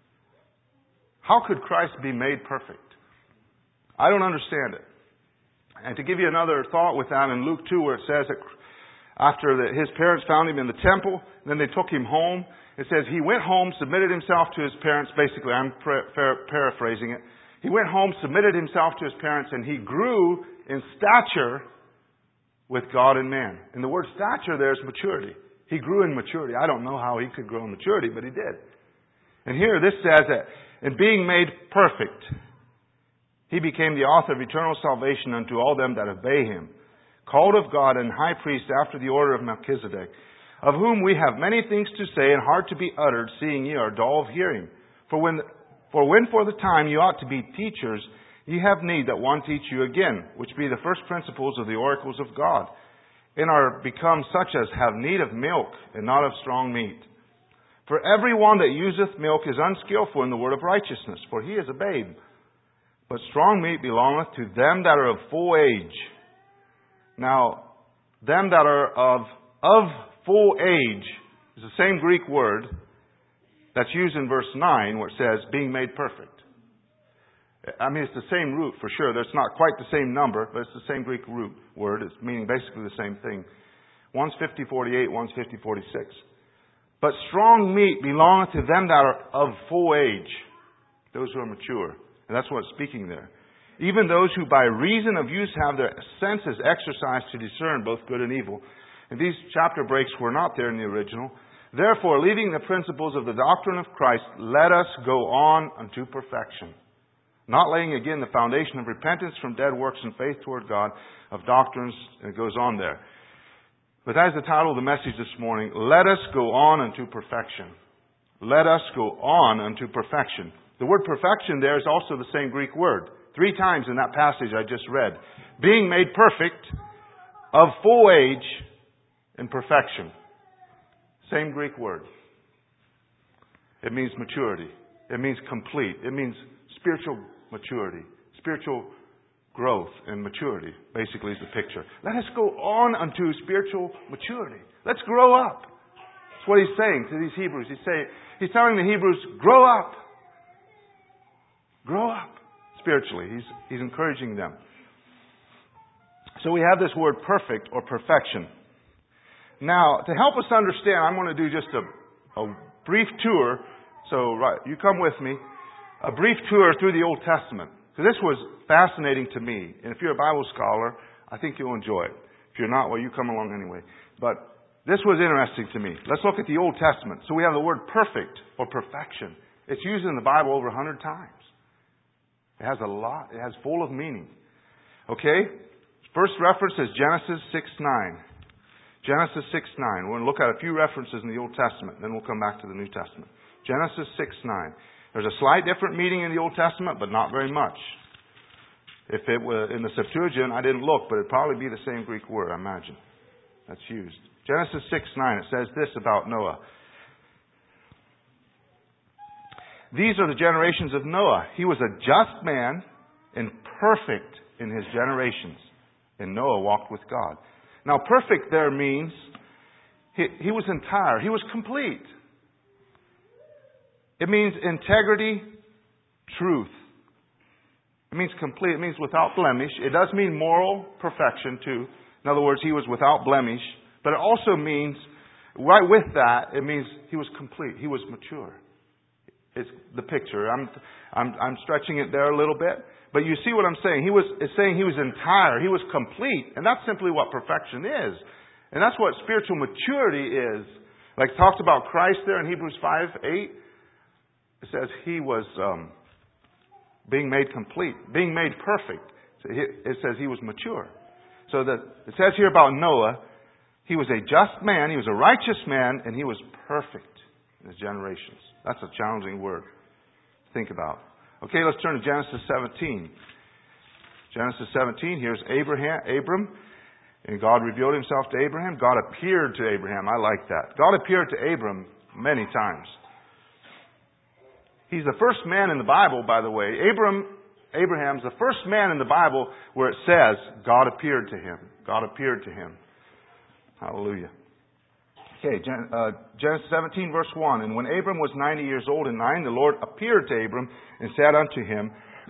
How could Christ be made perfect? I don't understand it. And to give you another thought with that, in Luke 2, where it says that after his parents found him in the temple, then they took him home. It says he went home, submitted himself to his parents. Basically, I'm paraphrasing it. He went home, submitted himself to his parents, and he grew in stature with God and man. And the word stature there is maturity. He grew in maturity. I don't know how he could grow in maturity, but he did. And here this says that in being made perfect, he became the author of eternal salvation unto all them that obey him, called of God and high priest after the order of Melchizedek, of whom we have many things to say and hard to be uttered, seeing ye are dull of hearing. For when for the time you ought to be teachers, ye have need that one teach you again, which be the first principles of the oracles of God, and are become such as have need of milk, and not of strong meat. For every one that useth milk is unskillful in the word of righteousness, for he is a babe. But strong meat belongeth to them that are of full age. Now, them that are of full age is the same Greek word that's used in verse 9, where it says, being made perfect. I mean, it's the same root for sure. It's not quite the same number, but it's the same Greek root word. It's meaning basically the same thing. One's 50:48, one's 50:46. But strong meat belongeth to them that are of full age, those who are mature. And that's what it's speaking there. Even those who by reason of use have their senses exercised to discern both good and evil. And these chapter breaks were not there in the original. Therefore, leaving the principles of the doctrine of Christ, let us go on unto perfection. Not laying again the foundation of repentance from dead works and faith toward God, of doctrines, and it goes on there. But that is the title of the message this morning. Let us go on unto perfection. Let us go on unto perfection. The word perfection there is also the same Greek word. 3 times in that passage I just read. Being made perfect, of full age, and perfection. Same Greek word. It means maturity. It means complete. It means spiritual maturity. Spiritual growth and maturity, basically, is the picture. Let us go on unto spiritual maturity. Let's grow up. That's what he's saying to these Hebrews. He's telling the Hebrews, grow up. Grow up spiritually. He's encouraging them. So we have this word perfect or perfection. Now, to help us understand, I'm going to do just a brief tour. So, right, you come with me. A brief tour through the Old Testament. Because this was fascinating to me. And if you're a Bible scholar, I think you'll enjoy it. If you're not, well, you come along anyway. But this was interesting to me. Let's look at the Old Testament. So we have the word perfect or perfection. It's used in the Bible over 100 times. It has a lot. It has full of meaning. Okay? First reference is Genesis 6:9. Genesis 6:9. We're going to look at a few references in the Old Testament. Then we'll come back to the New Testament. Genesis 6:9. There's a slight different meaning in the Old Testament, but not very much. If it were in the Septuagint, I didn't look, but it'd probably be the same Greek word, I imagine, that's used. Genesis 6:9, it says this about Noah. These are the generations of Noah. He was a just man and perfect in his generations. And Noah walked with God. Now, perfect there means he was entire. He was complete. It means integrity, truth. It means complete. It means without blemish. It does mean moral perfection too. In other words, he was without blemish. But it also means, right with that, it means he was complete. He was mature. It's the picture. I'm stretching it there a little bit. But you see what I'm saying. It's saying he was entire. He was complete. And that's simply what perfection is. And that's what spiritual maturity is. Like it talks about Christ there in Hebrews 5:8. It says He was being made complete, being made perfect. It says He was mature. So it says here about Noah, he was a just man, he was a righteous man, and he was perfect in his generations. That's a challenging word to think about. Okay, let's turn to Genesis 17. Genesis 17, here's Abram, and God revealed Himself to Abraham. God appeared to Abraham. I like that. God appeared to Abram many times. He's the first man in the Bible, by the way. Abraham's the first man in the Bible where it says God appeared to him. God appeared to him. Hallelujah. Okay, Genesis 17 verse 1. And when Abram was 90 years old and 9, the Lord appeared to Abram and said unto him,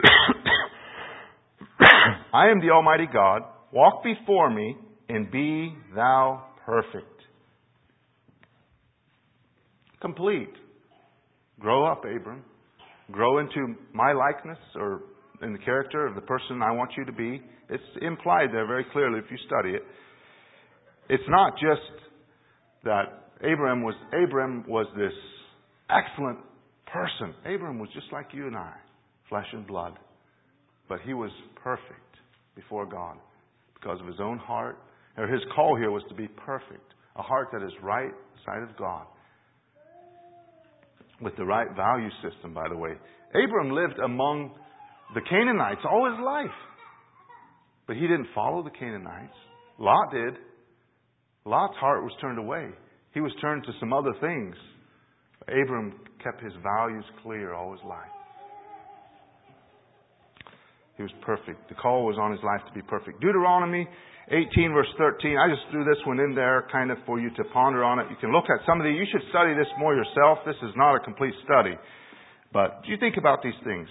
I am the Almighty God. Walk before me and be thou perfect. Complete. Grow up, Abram. Grow into my likeness or in the character of the person I want you to be. It's implied there very clearly if you study it. It's not just that Abram was this excellent person. Abram was just like you and I, flesh and blood. But he was perfect before God because of his own heart. Or his call here was to be perfect. A heart that is right in the sight of God. With the right value system, by the way. Abram lived among the Canaanites all his life. But he didn't follow the Canaanites. Lot did. Lot's heart was turned away. He was turned to some other things. Abram kept his values clear all his life. He was perfect. The call was on his life to be perfect. Deuteronomy 18 verse 13. I just threw this one in there kind of for you to ponder on it. You can look at some of you should study this more yourself. This is not a complete study. But do you think about these things?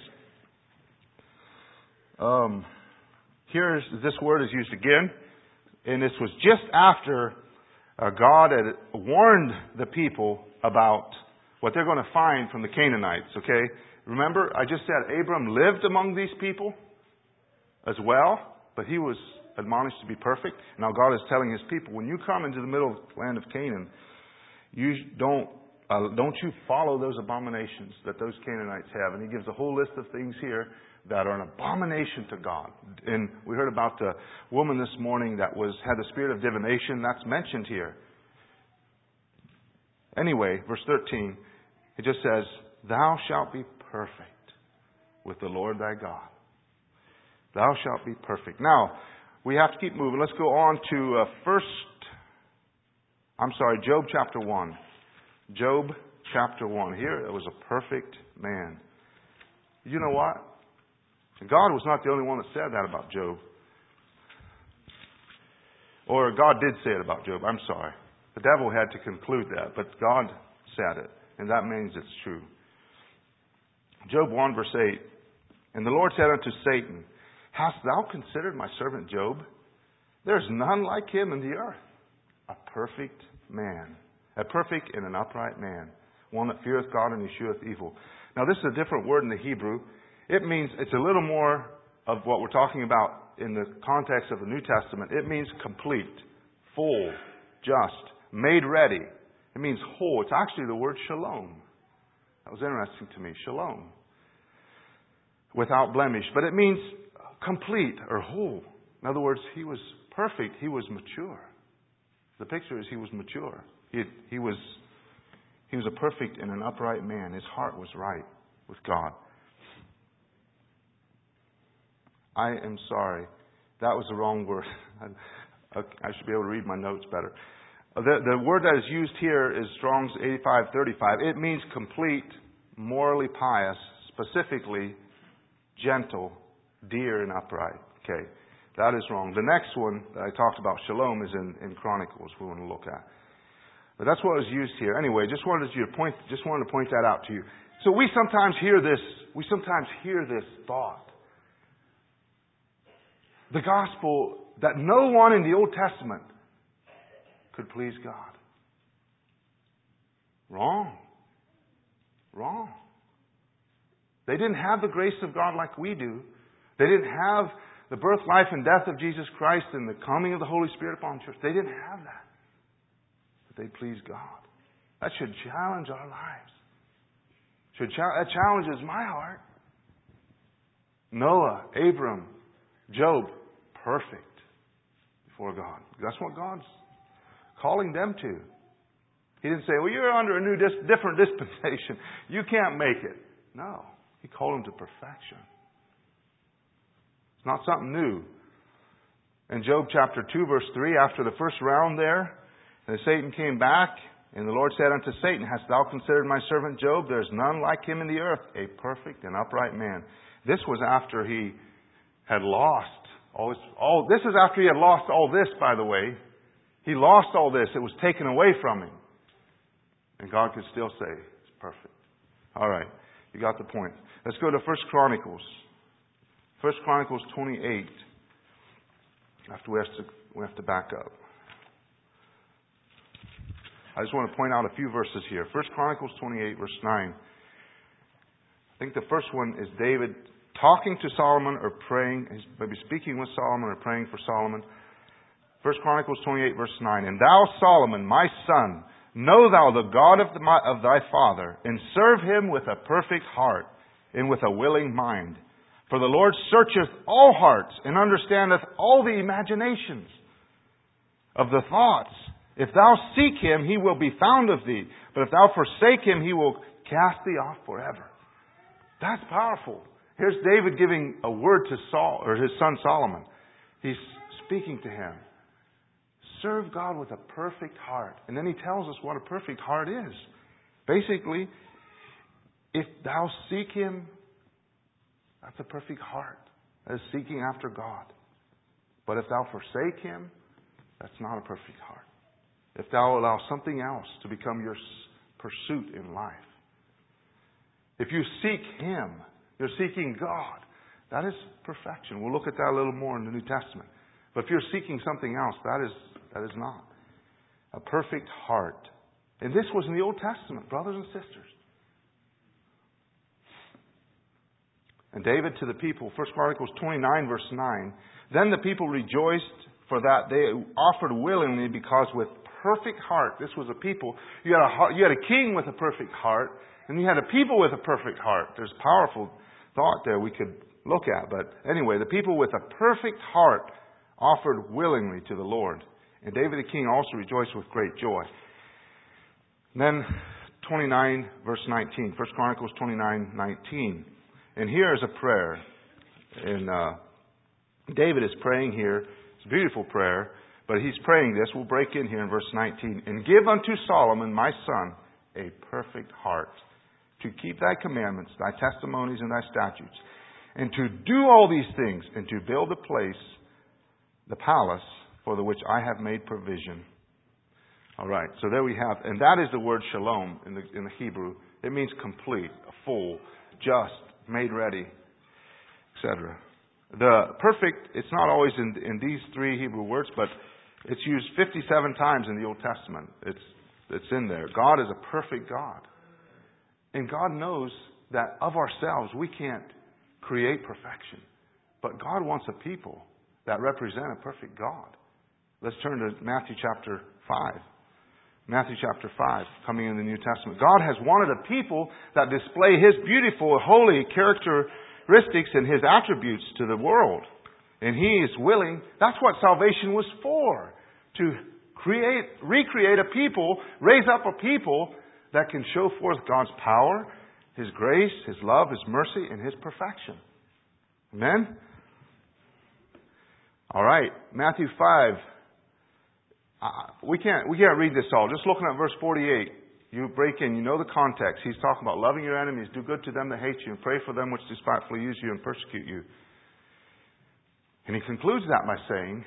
Here's this word is used again. And this was just after God had warned the people about what they're going to find from the Canaanites. Okay? Remember, I just said Abram lived among these people as well, but he was admonished to be perfect. Now God is telling His people, when you come into the middle of the land of Canaan, you don't you follow those abominations that those Canaanites have. And He gives a whole list of things here that are an abomination to God. And we heard about the woman this morning that had the spirit of divination. That's mentioned here. Anyway, verse 13, it just says, Thou shalt be perfect with the Lord thy God. Thou shalt be perfect. Now, we have to keep moving. Let's go on to Job chapter 1. Job chapter 1. Here, it was a perfect man. You know what? God was not the only one that said that about Job. Or God did say it about Job. I'm sorry. The devil had to conclude that, but God said it. And that means it's true. Job 1 verse 8. And the Lord said unto Satan, Hast thou considered my servant Job? There is none like him in the earth. A perfect man. A perfect and an upright man. One that feareth God and escheweth evil. Now this is a different word in the Hebrew. It means, it's a little more of what we're talking about in the context of the New Testament. It means complete, full, just, made ready. It means whole. It's actually the word shalom. That was interesting to me. Shalom. Without blemish. But it means complete or whole. In other words, he was perfect. He was mature. The picture is he was mature. He was a perfect and an upright man. His heart was right with God. I am sorry. That was the wrong word. I should be able to read my notes better. The word that is used here is Strong's 8535. It means complete, morally pious, specifically gentle, dear, and upright. Okay, that is wrong. The next one that I talked about, shalom, is in Chronicles we want to look at. But that's what was used here. Anyway, just wanted to point that out to you. So we sometimes hear this thought. The gospel that no one in the Old Testament could please God. Wrong. They didn't have the grace of God like we do. They didn't have the birth, life, and death of Jesus Christ and the coming of the Holy Spirit upon the church. They didn't have that. that they please God. That should challenge our lives. That challenges my heart. Noah, Abram, Job, perfect before God. That's what God's calling them to. He didn't say, well, you're under a different dispensation. You can't make it. No. He called them to perfection. It's not something new. In Job chapter 2, verse 3, after the first round there, and Satan came back, and the Lord said unto Satan, Hast thou considered my servant Job? There is none like him in the earth, a perfect and upright man. This was after he had lost this is after he had lost all this, by the way. He lost all this. It was taken away from him. And God could still say, it's perfect. All right. You got the point. Let's go to 1 Chronicles. 1 Chronicles 28. After we have to back up. I just want to point out a few verses here. 1 Chronicles 28, verse 9. I think the first one is David talking to Solomon or praying. He's maybe speaking with Solomon or praying for Solomon. 1 Chronicles 28, verse 9. And thou, Solomon, my son, know thou the God of thy father, and serve him with a perfect heart and with a willing mind. For the Lord searcheth all hearts and understandeth all the imaginations of the thoughts. If thou seek him, he will be found of thee. But if thou forsake him, he will cast thee off forever. That's powerful. Here's David giving a word to Saul, or his son Solomon. He's speaking to him. Serve God with a perfect heart. And then he tells us what a perfect heart is. Basically, if thou seek him, that's a perfect heart. That is seeking after God. But if thou forsake him, that's not a perfect heart. If thou allow something else to become your pursuit in life. If you seek him, you're seeking God. That is perfection. We'll look at that a little more in the New Testament. But if you're seeking something else, that is not. A perfect heart. And this was in the Old Testament, brothers and sisters. And David to the people, 1 Chronicles 29, verse 9. Then the people rejoiced for that they offered willingly, because with perfect heart. This was a people. You had a king with a perfect heart, and you had a people with a perfect heart. There's powerful thought there we could look at. But anyway, the people with a perfect heart offered willingly to the Lord. And David the king also rejoiced with great joy. And then 29 verse 19. 1 Chronicles 29, 19. And here is a prayer. And David is praying here. It's a beautiful prayer. But he's praying this. We'll break in here in verse 19. And give unto Solomon my son a perfect heart, to keep thy commandments, thy testimonies, and thy statutes, and to do all these things, and to build a place, the palace, for the which I have made provision. All right, so there we have, and that is the word shalom in the Hebrew. It means complete, full, just, made ready, etc. The perfect, it's not always in these three Hebrew words, but it's used 57 times in the Old Testament. It's in there. God is a perfect God. And God knows that of ourselves, we can't create perfection. But God wants a people that represent a perfect God. Let's turn to Matthew chapter 5. Matthew chapter 5, coming in the New Testament. God has wanted a people that display His beautiful, holy characteristics and His attributes to the world. And He is willing. That's what salvation was for. To recreate a people, raise up a people that can show forth God's power, His grace, His love, His mercy, and His perfection. Amen? All right, Matthew 5. We can't read this all. Just looking at verse 48, you break in, you know the context. He's talking about loving your enemies, do good to them that hate you, and pray for them which despitefully use you and persecute you. And he concludes that by saying,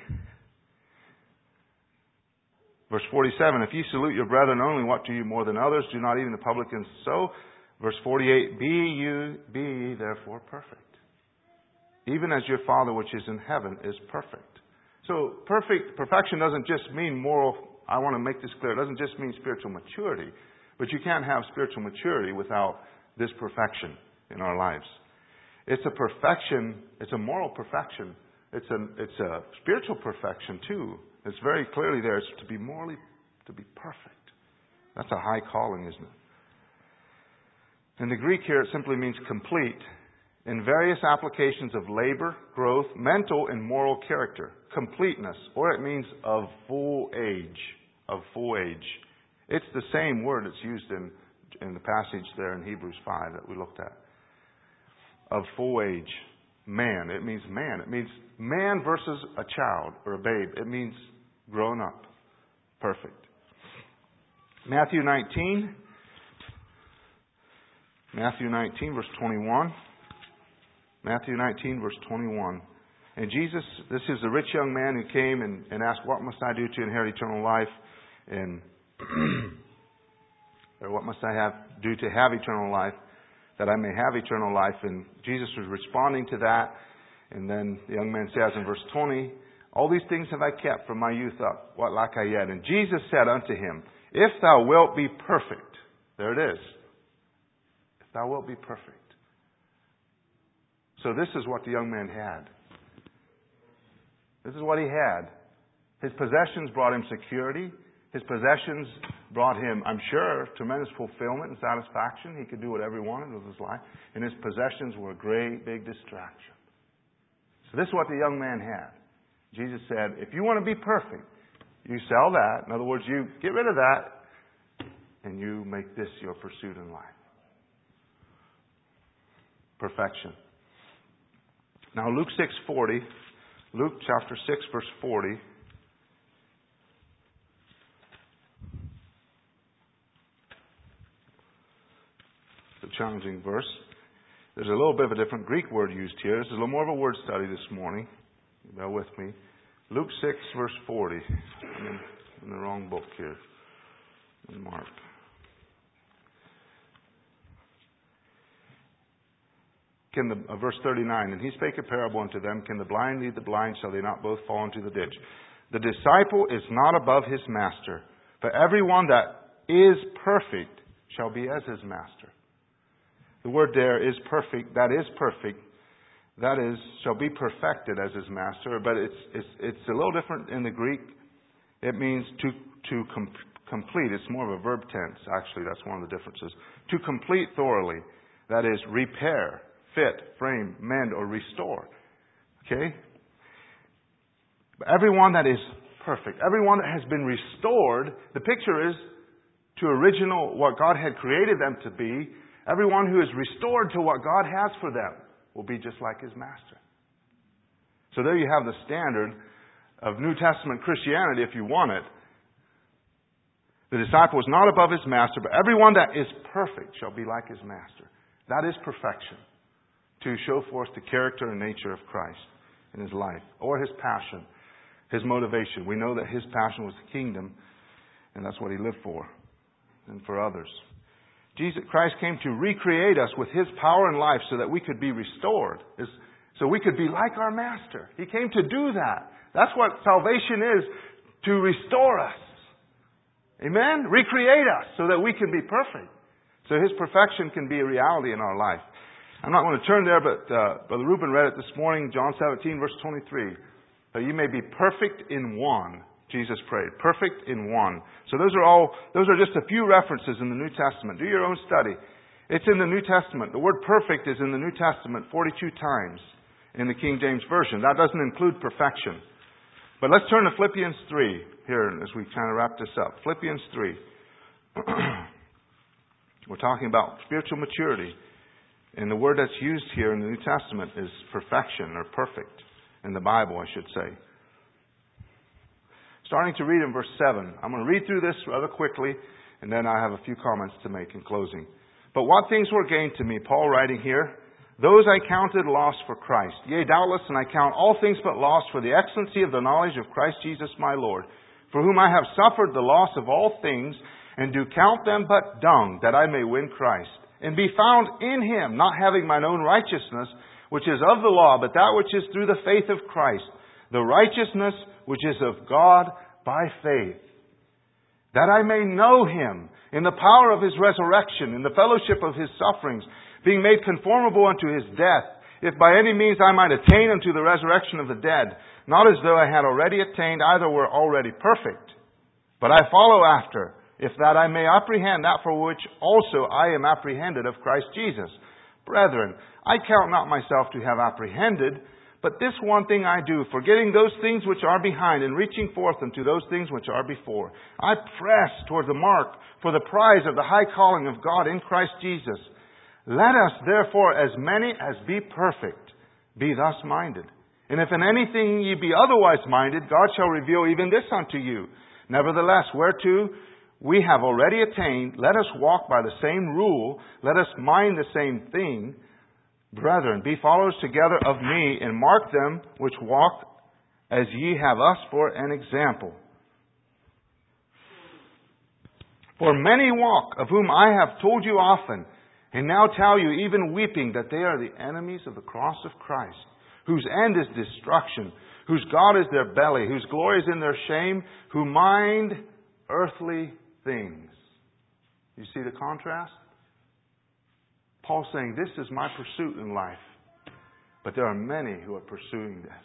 verse 47, if ye salute your brethren only, what do you more than others? Do not even the publicans so? Verse 48, be ye therefore perfect, even as your Father which is in heaven is perfect. So perfection doesn't just mean moral, I want to make this clear, it doesn't just mean spiritual maturity. But you can't have spiritual maturity without this perfection in our lives. It's a perfection, it's a moral perfection. It's a spiritual perfection too. It's very clearly there. It's to be morally To be perfect. That's a high calling, isn't it? In the Greek here, it simply means complete in various applications of labor, growth, mental, and moral character. Completeness, or it means of full age. Of full age. It's the same word that's used in the passage there in Hebrews 5 that we looked at. Of full age. Man. It means man. It means man versus a child or a babe. It means grown up. Perfect. Matthew 19, verse 21. Matthew 19, verse 21. And Jesus, this is the rich young man who came and asked, what must I do to inherit eternal life? And or what must I do to have eternal life, that I may have eternal life? And Jesus was responding to that. And then the young man says in verse 20, all these things have I kept from my youth up. What lack I yet? And Jesus said unto him, if thou wilt be perfect. There it is. If thou wilt be perfect. So this is what the young man had. This is what he had. His possessions brought him security. His possessions brought him, I'm sure, tremendous fulfillment and satisfaction. He could do whatever he wanted with his life. And his possessions were a great big distraction. So this is what the young man had. Jesus said, if you want to be perfect, you sell that. In other words, you get rid of that and you make this your pursuit in life. Perfection. Now Luke 6:40, Luke chapter 6 verse 40. It's a challenging verse. There's a little bit of a different Greek word used here. This is a little more of a word study this morning. Bear with me. Luke 6 verse 40. I'm in the wrong book here. In Mark. Verse 39, and he spake a parable unto them, can the blind lead the blind, shall they not both fall into the ditch? The disciple is not above his master, but everyone that is perfect shall be as his master. The word there is perfect, that is perfect, that is, shall be perfected as his master, but it's a little different in the Greek. It means to complete. It's more of a verb tense, actually, that's one of the differences. To complete thoroughly, that is, repair, fit, frame, mend, or restore. Okay? But everyone that is perfect, everyone that has been restored, the picture is to original, what God had created them to be. Everyone who is restored to what God has for them will be just like his master. So there you have the standard of New Testament Christianity, if you want it. The disciple is not above his master, but everyone that is perfect shall be like his master. That is perfection. To show forth the character and nature of Christ in his life, or his passion, his motivation. We know that his passion was the kingdom, and that's what he lived for, and for others. Christ came to recreate us with his power and life so that we could be restored, so we could be like our master. He came to do that. That's what salvation is, to restore us. Amen? Recreate us so that we can be perfect. So his perfection can be a reality in our life. I'm not going to turn there, but Brother Reuben read it this morning, John 17, verse 23. That you may be perfect in one, Jesus prayed. Perfect in one. So those are just a few references in the New Testament. Do your own study. It's in the New Testament. The word perfect is in the New Testament 42 times in the King James Version. That doesn't include perfection. But let's turn to Philippians 3 here as we kind of wrap this up. Philippians 3. We're talking about spiritual maturity. And the word that's used here in the New Testament is perfection, or perfect, in the Bible, I should say. Starting to read in verse 7. I'm going to read through this rather quickly, and then I have a few comments to make in closing. But what things were gained to me, Paul writing here, those I counted loss for Christ. Yea, doubtless, and I count all things but loss for the excellency of the knowledge of Christ Jesus my Lord, for whom I have suffered the loss of all things, and do count them but dung, that I may win Christ, and be found in him, not having mine own righteousness, which is of the law, but that which is through the faith of Christ, the righteousness which is of God by faith, that I may know him in the power of his resurrection, in the fellowship of his sufferings, being made conformable unto his death, if by any means I might attain unto the resurrection of the dead, not as though I had already attained, either were already perfect. But I follow after, if that I may apprehend that for which also I am apprehended of Christ Jesus. Brethren, I count not myself to have apprehended, but this one thing I do, forgetting those things which are behind and reaching forth unto those things which are before. I press toward the mark for the prize of the high calling of God in Christ Jesus. Let us therefore, as many as be perfect, be thus minded. And if in anything ye be otherwise minded, God shall reveal even this unto you. Nevertheless, whereto we have already attained, let us walk by the same rule, let us mind the same thing. Brethren, be followers together of me, and mark them which walk as ye have us for an example. For many walk, of whom I have told you often, and now tell you, even weeping, that they are the enemies of the cross of Christ, whose end is destruction, whose God is their belly, whose glory is in their shame, who mind earthly things. You see the contrast? Paul's saying, this is my pursuit in life. But there are many who are pursuing this.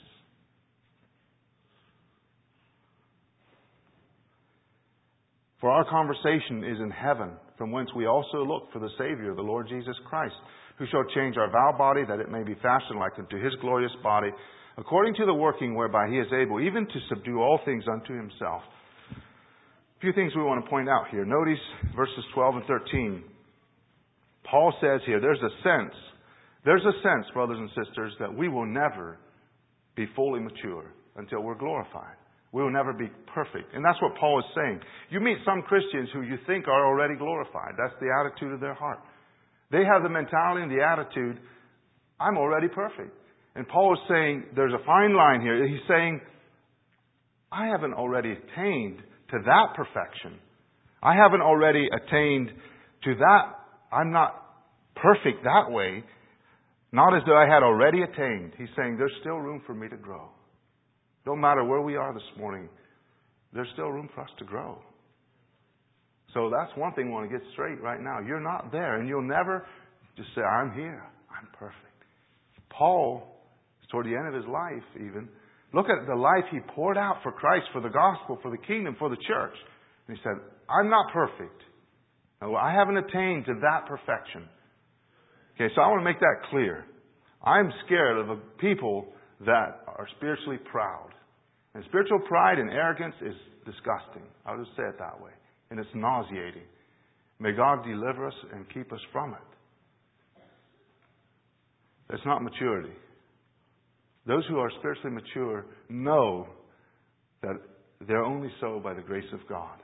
For our conversation is in heaven, from whence we also look for the Savior, the Lord Jesus Christ, who shall change our vile body, that it may be fashioned like unto His glorious body, according to the working whereby He is able even to subdue all things unto Himself. A few things we want to point out here. Notice verses 12 and 13. Paul says here, there's a sense, brothers and sisters, that we will never be fully mature until we're glorified. We will never be perfect. And that's what Paul is saying. You meet some Christians who you think are already glorified. That's the attitude of their heart. They have the mentality and the attitude, I'm already perfect. And Paul is saying, there's a fine line here. He's saying, I haven't already attained to that perfection. I haven't already attained to that. I'm not perfect that way. Not as though I had already attained. He's saying, there's still room for me to grow. No matter where we are this morning, there's still room for us to grow. So that's one thing we want to get straight right now. You're not there, and you'll never just say, I'm here. I'm perfect. Paul, toward the end of his life even, look at the life he poured out for Christ, for the gospel, for the kingdom, for the church. And he said, I'm not perfect. No, I haven't attained to that perfection. Okay, so I want to make that clear. I'm scared of people that are spiritually proud. And spiritual pride and arrogance is disgusting. I'll just say it that way. And it's nauseating. May God deliver us and keep us from it. It's not maturity. Those who are spiritually mature know that they're only so by the grace of God.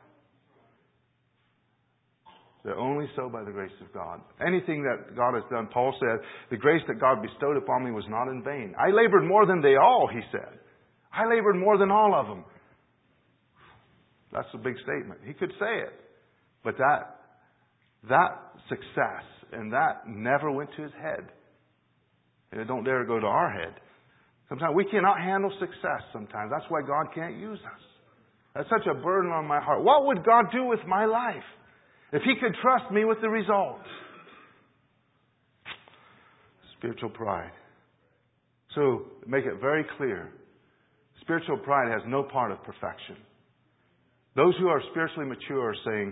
They're only so by the grace of God. Anything that God has done, Paul said, the grace that God bestowed upon me was not in vain. I labored more than they all, he said. I labored more than all of them. That's a big statement. He could say it. But that success and that never went to his head. And it don't dare go to our head. Sometimes we cannot handle success sometimes. That's why God can't use us. That's such a burden on my heart. What would God do with my life if He could trust me with the results? Spiritual pride. So, make it very clear. Spiritual pride has no part of perfection. Those who are spiritually mature are saying,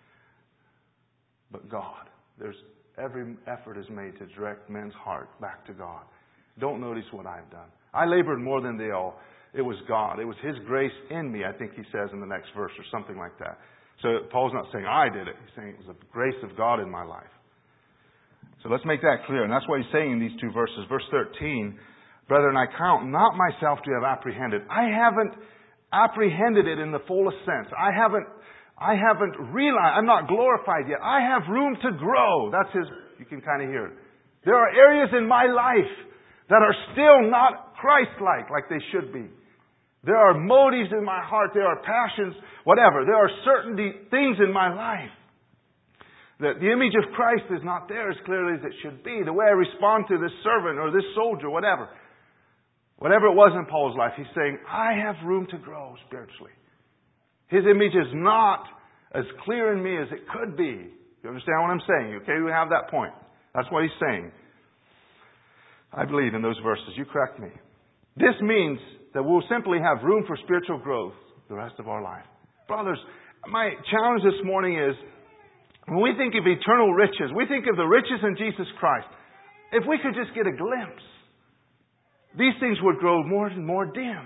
but God, every effort is made to direct men's heart back to God. Don't notice what I've done. I labored more than they all. It was God. It was His grace in me, I think he says in the next verse or something like that. So Paul's not saying I did it. He's saying it was the grace of God in my life. So let's make that clear. And that's what he's saying in these two verses. Verse 13, brethren, I count not myself to have apprehended. I haven't apprehended it in the fullest sense. I haven't realized, I'm not glorified yet. I have room to grow. That's you can kind of hear it. There are areas in my life that are still not Christ-like, like they should be. There are motives in my heart. There are passions, whatever. There are certain things in my life that the image of Christ is not there as clearly as it should be. The way I respond to this servant or this soldier, whatever. Whatever it was in Paul's life, he's saying, I have room to grow spiritually. His image is not as clear in me as it could be. You understand what I'm saying? Okay, we have that point. That's what he's saying. I believe in those verses. You correct me. This means that we'll simply have room for spiritual growth the rest of our life. Brothers, My challenge this morning is, when we think of eternal riches, we think of the riches in Jesus Christ. If we could just get a glimpse, these things would grow more and more dim.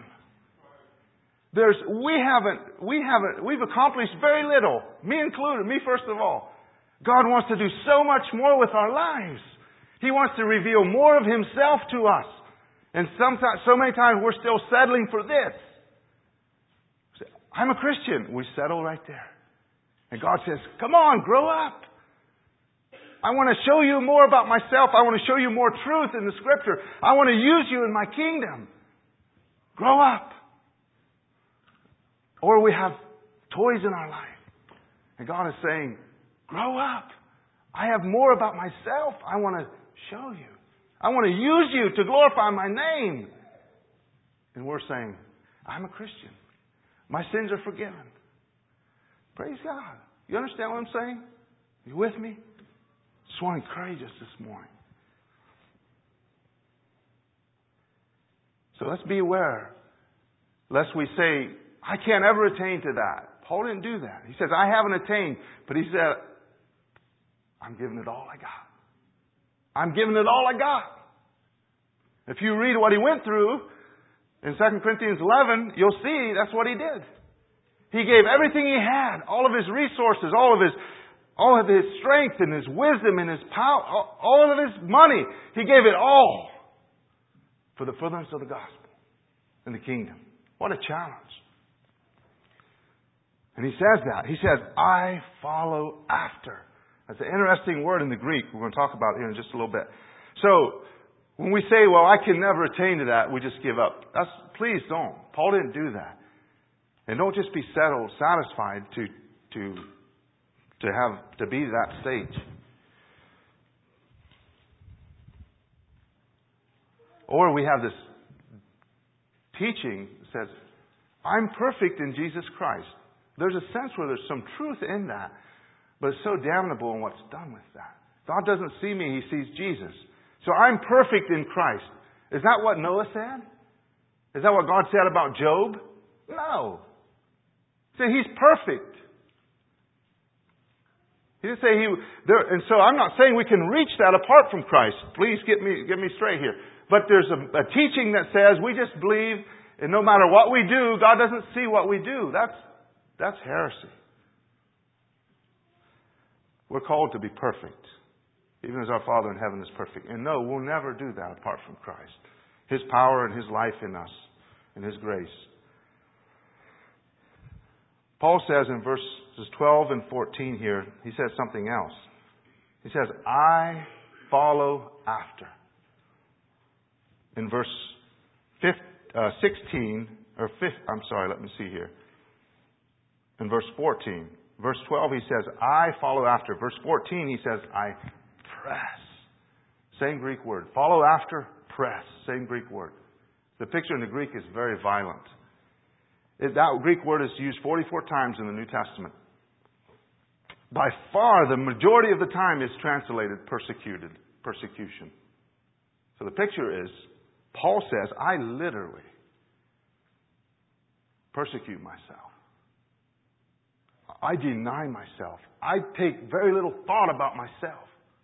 We've accomplished very little. Me included, me first of all. God wants to do so much more with our lives. He wants to reveal more of Himself to us. And sometimes, so many times we're still settling for this. I'm a Christian. We settle right there. And God says, come on, grow up. I want to show you more about myself. I want to show you more truth in the Scripture. I want to use you in my kingdom. Grow up. Or we have toys in our life. And God is saying, grow up. I have more about myself I want to show you. I want to use you to glorify my name. And we're saying, I'm a Christian. My sins are forgiven. Praise God. You understand what I'm saying? You with me? Just want to encourage us this morning. So let's be aware, lest we say, I can't ever attain to that. Paul didn't do that. He says, I haven't attained. But he said, I'm giving it all I got. I'm giving it all I got. If you read what he went through in 2 Corinthians 11, you'll see that's what he did. He gave everything he had, all of his resources, all of his strength and his wisdom and his power, all of his money. He gave it all for the furtherance of the gospel and the kingdom. What a challenge. And he says that. He says, I follow after. That's an interesting word in the Greek we're going to talk about here in just a little bit. So, when we say, well, I can never attain to that, we just give up. Please don't. Paul didn't do that. And don't just be satisfied to be that stage. Or we have this teaching that says, I'm perfect in Jesus Christ. There's a sense where there's some truth in that, but it's so damnable in what's done with that. God doesn't see me, He sees Jesus. So I'm perfect in Christ. Is that what Noah said? Is that what God said about Job? No. He said He's perfect. He didn't say and so I'm not saying we can reach that apart from Christ. Please get me straight here. But there's a teaching that says we just believe, and no matter what we do, God doesn't see what we do. That's heresy. We're called to be perfect, even as our Father in heaven is perfect. And no, we'll never do that apart from Christ. His power and His life in us, and His grace. Paul says in verses 12 and 14 here, he says something else. He says, I follow after. In verse 16, or 5, I'm sorry, let me see here. In verse 14. Verse 12 he says, I follow after. Verse 14 he says, I press. Same Greek word. Follow after, press. Same Greek word. The picture in the Greek is very violent. That Greek word is used 44 times in the New Testament. By far, the majority of the time is translated persecution. So the picture is, Paul says, I literally persecute myself. I deny myself. I take very little thought about myself.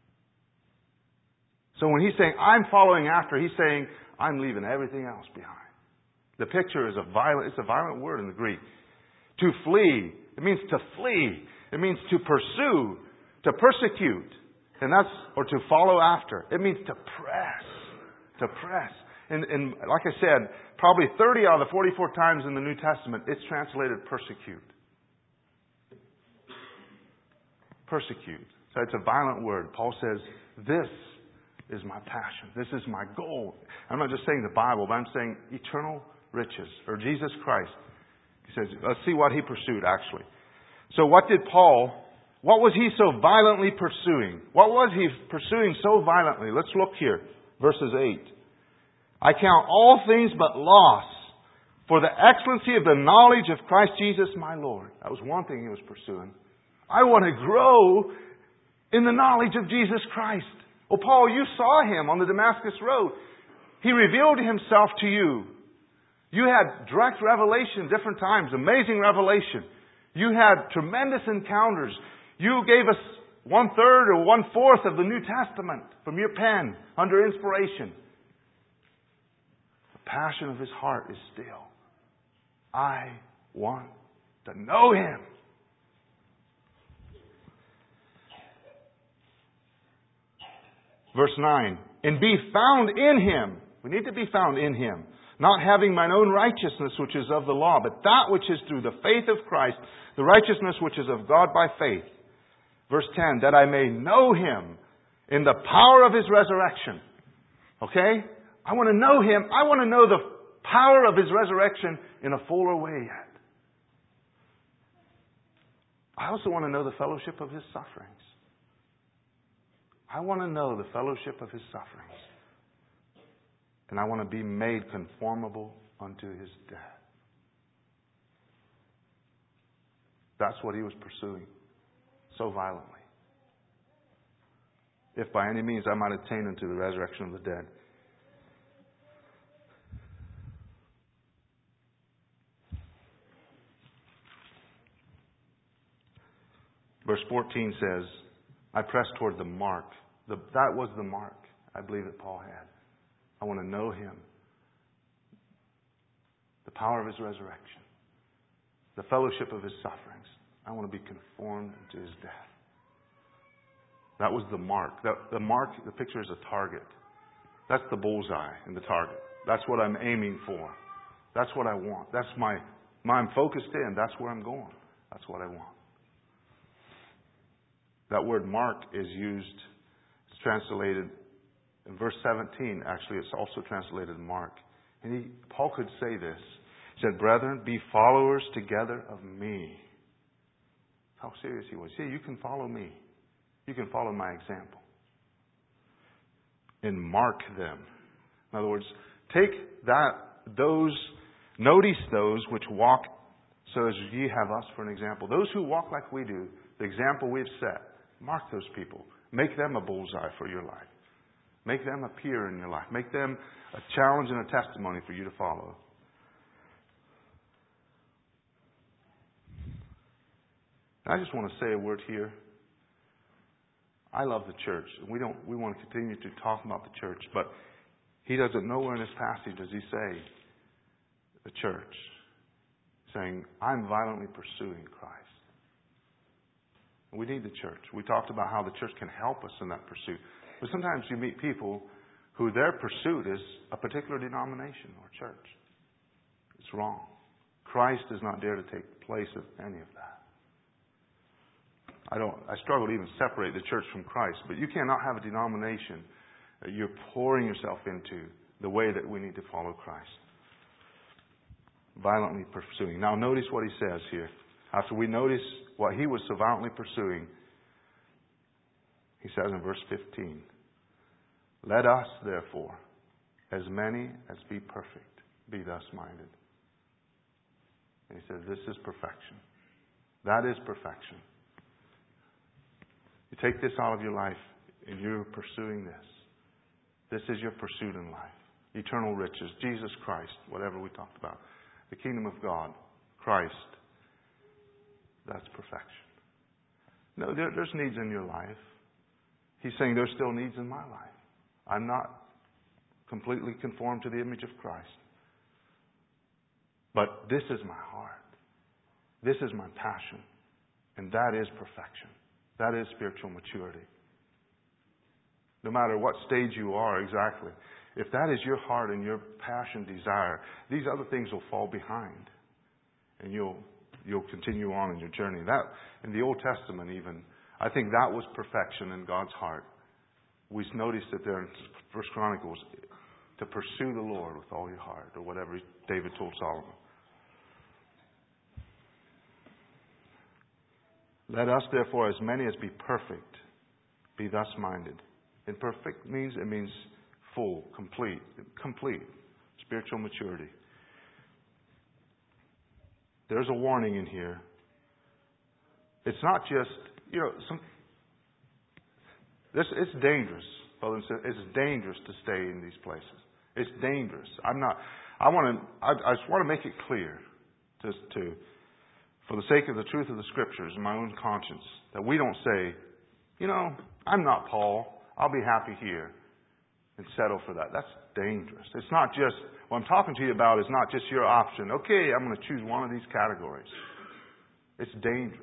So when he's saying, I'm following after, he's saying, I'm leaving everything else behind. The picture is it's a violent word in the Greek. To flee. It means to flee. It means to pursue, to persecute. Or to follow after. It means to press. To press. And like I said, probably 30 out of the 44 times in the New Testament, it's translated persecute. Persecute. So it's a violent word. Paul says, this is my passion. This is my goal. I'm not just saying the Bible, but I'm saying eternal riches, or Jesus Christ. He says, let's see what he pursued actually. So what was he so violently pursuing? What was he pursuing so violently? Let's look here. Verses 8. I count all things but loss for the excellency of the knowledge of Christ Jesus my Lord. That was one thing he was pursuing. I want to grow in the knowledge of Jesus Christ. Well, Paul, you saw him on the Damascus Road. He revealed himself to you. You had direct revelation different times, amazing revelation. You had tremendous encounters. You gave us 1/3 or 1/4 of the New Testament from your pen under inspiration. The passion of His heart is still, I want to know Him. Verse 9, and be found in Him. We need to be found in Him. Not having mine own righteousness which is of the law, but that which is through the faith of Christ, the righteousness which is of God by faith. Verse 10, that I may know Him in the power of His resurrection. Okay? I want to know Him. I want to know the power of His resurrection in a fuller way yet. I also want to know the fellowship of His sufferings. I want to know the fellowship of His sufferings. And I want to be made conformable unto His death. That's what He was pursuing so violently. If by any means I might attain unto the resurrection of the dead. Verse 14 says, I press toward the mark. That was the mark, I believe, that Paul had. I want to know Him. The power of His resurrection. The fellowship of His sufferings. I want to be conformed to His death. That was the mark. The mark, the picture is a target. That's the bullseye in the target. That's what I'm aiming for. That's what I want. That's I'm focused in. That's where I'm going. That's what I want. That word mark is used, it's translated in verse 17, actually it's also translated mark. And Paul could say this. He said, brethren, be followers together of me. How serious he was. See, you can follow me. You can follow my example. And mark them. In other words, notice those which walk so as ye have us for an example. Those who walk like we do, the example we've set, mark those people. Make them a bullseye for your life. Make them appear in your life. Make them a challenge and a testimony for you to follow. I just want to say a word here. I love the church. We want to continue to talk about the church, but he doesn't, nowhere in this passage does he say the church. Saying, I'm violently pursuing Christ. We need the church. We talked about how the church can help us in that pursuit. But sometimes you meet people who their pursuit is a particular denomination or church. It's wrong. Christ does not dare to take place of any of that. I struggle to even separate the church from Christ, but you cannot have a denomination that you're pouring yourself into the way that we need to follow Christ. Violently pursuing. Now notice what he says here. After we notice what he was so violently pursuing, he says in verse 15, let us therefore, as many as be perfect, be thus minded. And he says, this is perfection. That is perfection. You take this out of your life and you're pursuing this. This is your pursuit in life. Eternal riches, Jesus Christ, whatever we talked about. The kingdom of God, Christ. That's perfection. No, there's needs in your life. He's saying there's still needs in my life. I'm not completely conformed to the image of Christ. But this is my heart. This is my passion. And that is perfection. That is spiritual maturity. No matter what stage you are exactly, if that is your heart and your passion, desire, these other things will fall behind. And you'll continue on in your journey. That, in the Old Testament even, I think that was perfection in God's heart. We noticed that there in 1 Chronicles, to pursue the Lord with all your heart, or whatever David told Solomon. Let us therefore, as many as be perfect, be thus minded. And perfect means full, complete spiritual maturity. There's a warning in here. It's not just, it's dangerous, brothers and sisters. It's dangerous to stay in these places. It's dangerous. I just want to make it clear for the sake of the truth of the Scriptures and my own conscience, that we don't say, I'm not Paul. I'll be happy here, and settle for that. That's dangerous. It's not just, what I'm talking to you about is not just your option. Okay, I'm going to choose one of these categories. It's dangerous.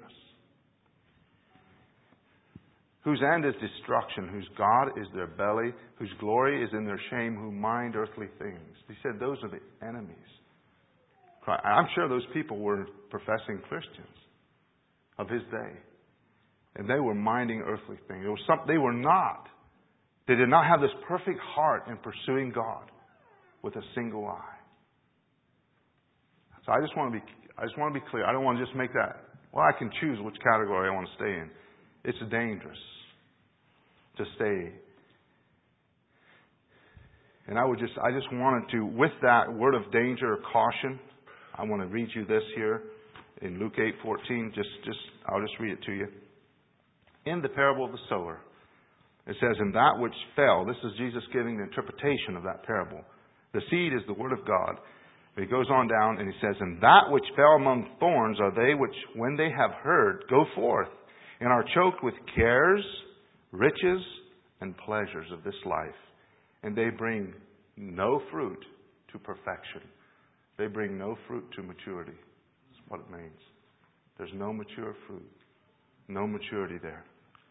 Whose end is destruction, whose God is their belly, whose glory is in their shame, who mind earthly things. He said those are the enemies. I'm sure those people were professing Christians of his day. And they were minding earthly things. They were not. They did not have this perfect heart in pursuing God with a single eye. So I just want to be clear. I don't want to just make that, I can choose which category I want to stay in. It's dangerous to stay. And I just wanted to, with that word of danger or caution, I want to read you this here in Luke 8:14. I'll just read it to you. In the parable of the sower, it says, "In that which fell," this is Jesus giving the interpretation of that parable. The seed is the word of God. But he goes on down and he says, "And that which fell among thorns are they which, when they have heard, go forth, and are choked with cares, riches, and pleasures of this life. And they bring no fruit to perfection." They bring no fruit to maturity. That's what it means. There's no mature fruit. No maturity there.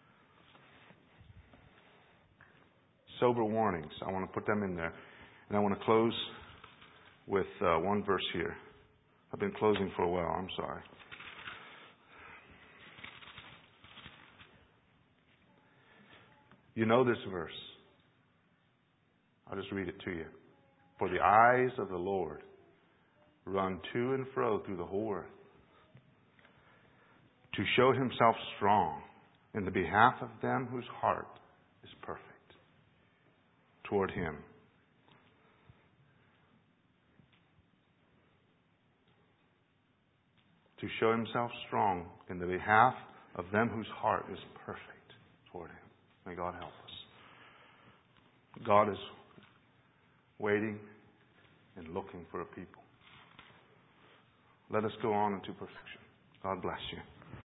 Sober warnings. I want to put them in there. And I want to close with one verse here. I've been closing for a while. I'm sorry. You know this verse. I'll just read it to you. "For the eyes of the Lord run to and fro through the whole earth, to show himself strong in the behalf of them whose heart is perfect toward him." To show himself strong in the behalf of them whose heart is perfect toward him. May God help us. God is waiting and looking for a people. Let us go on into perfection. God bless you.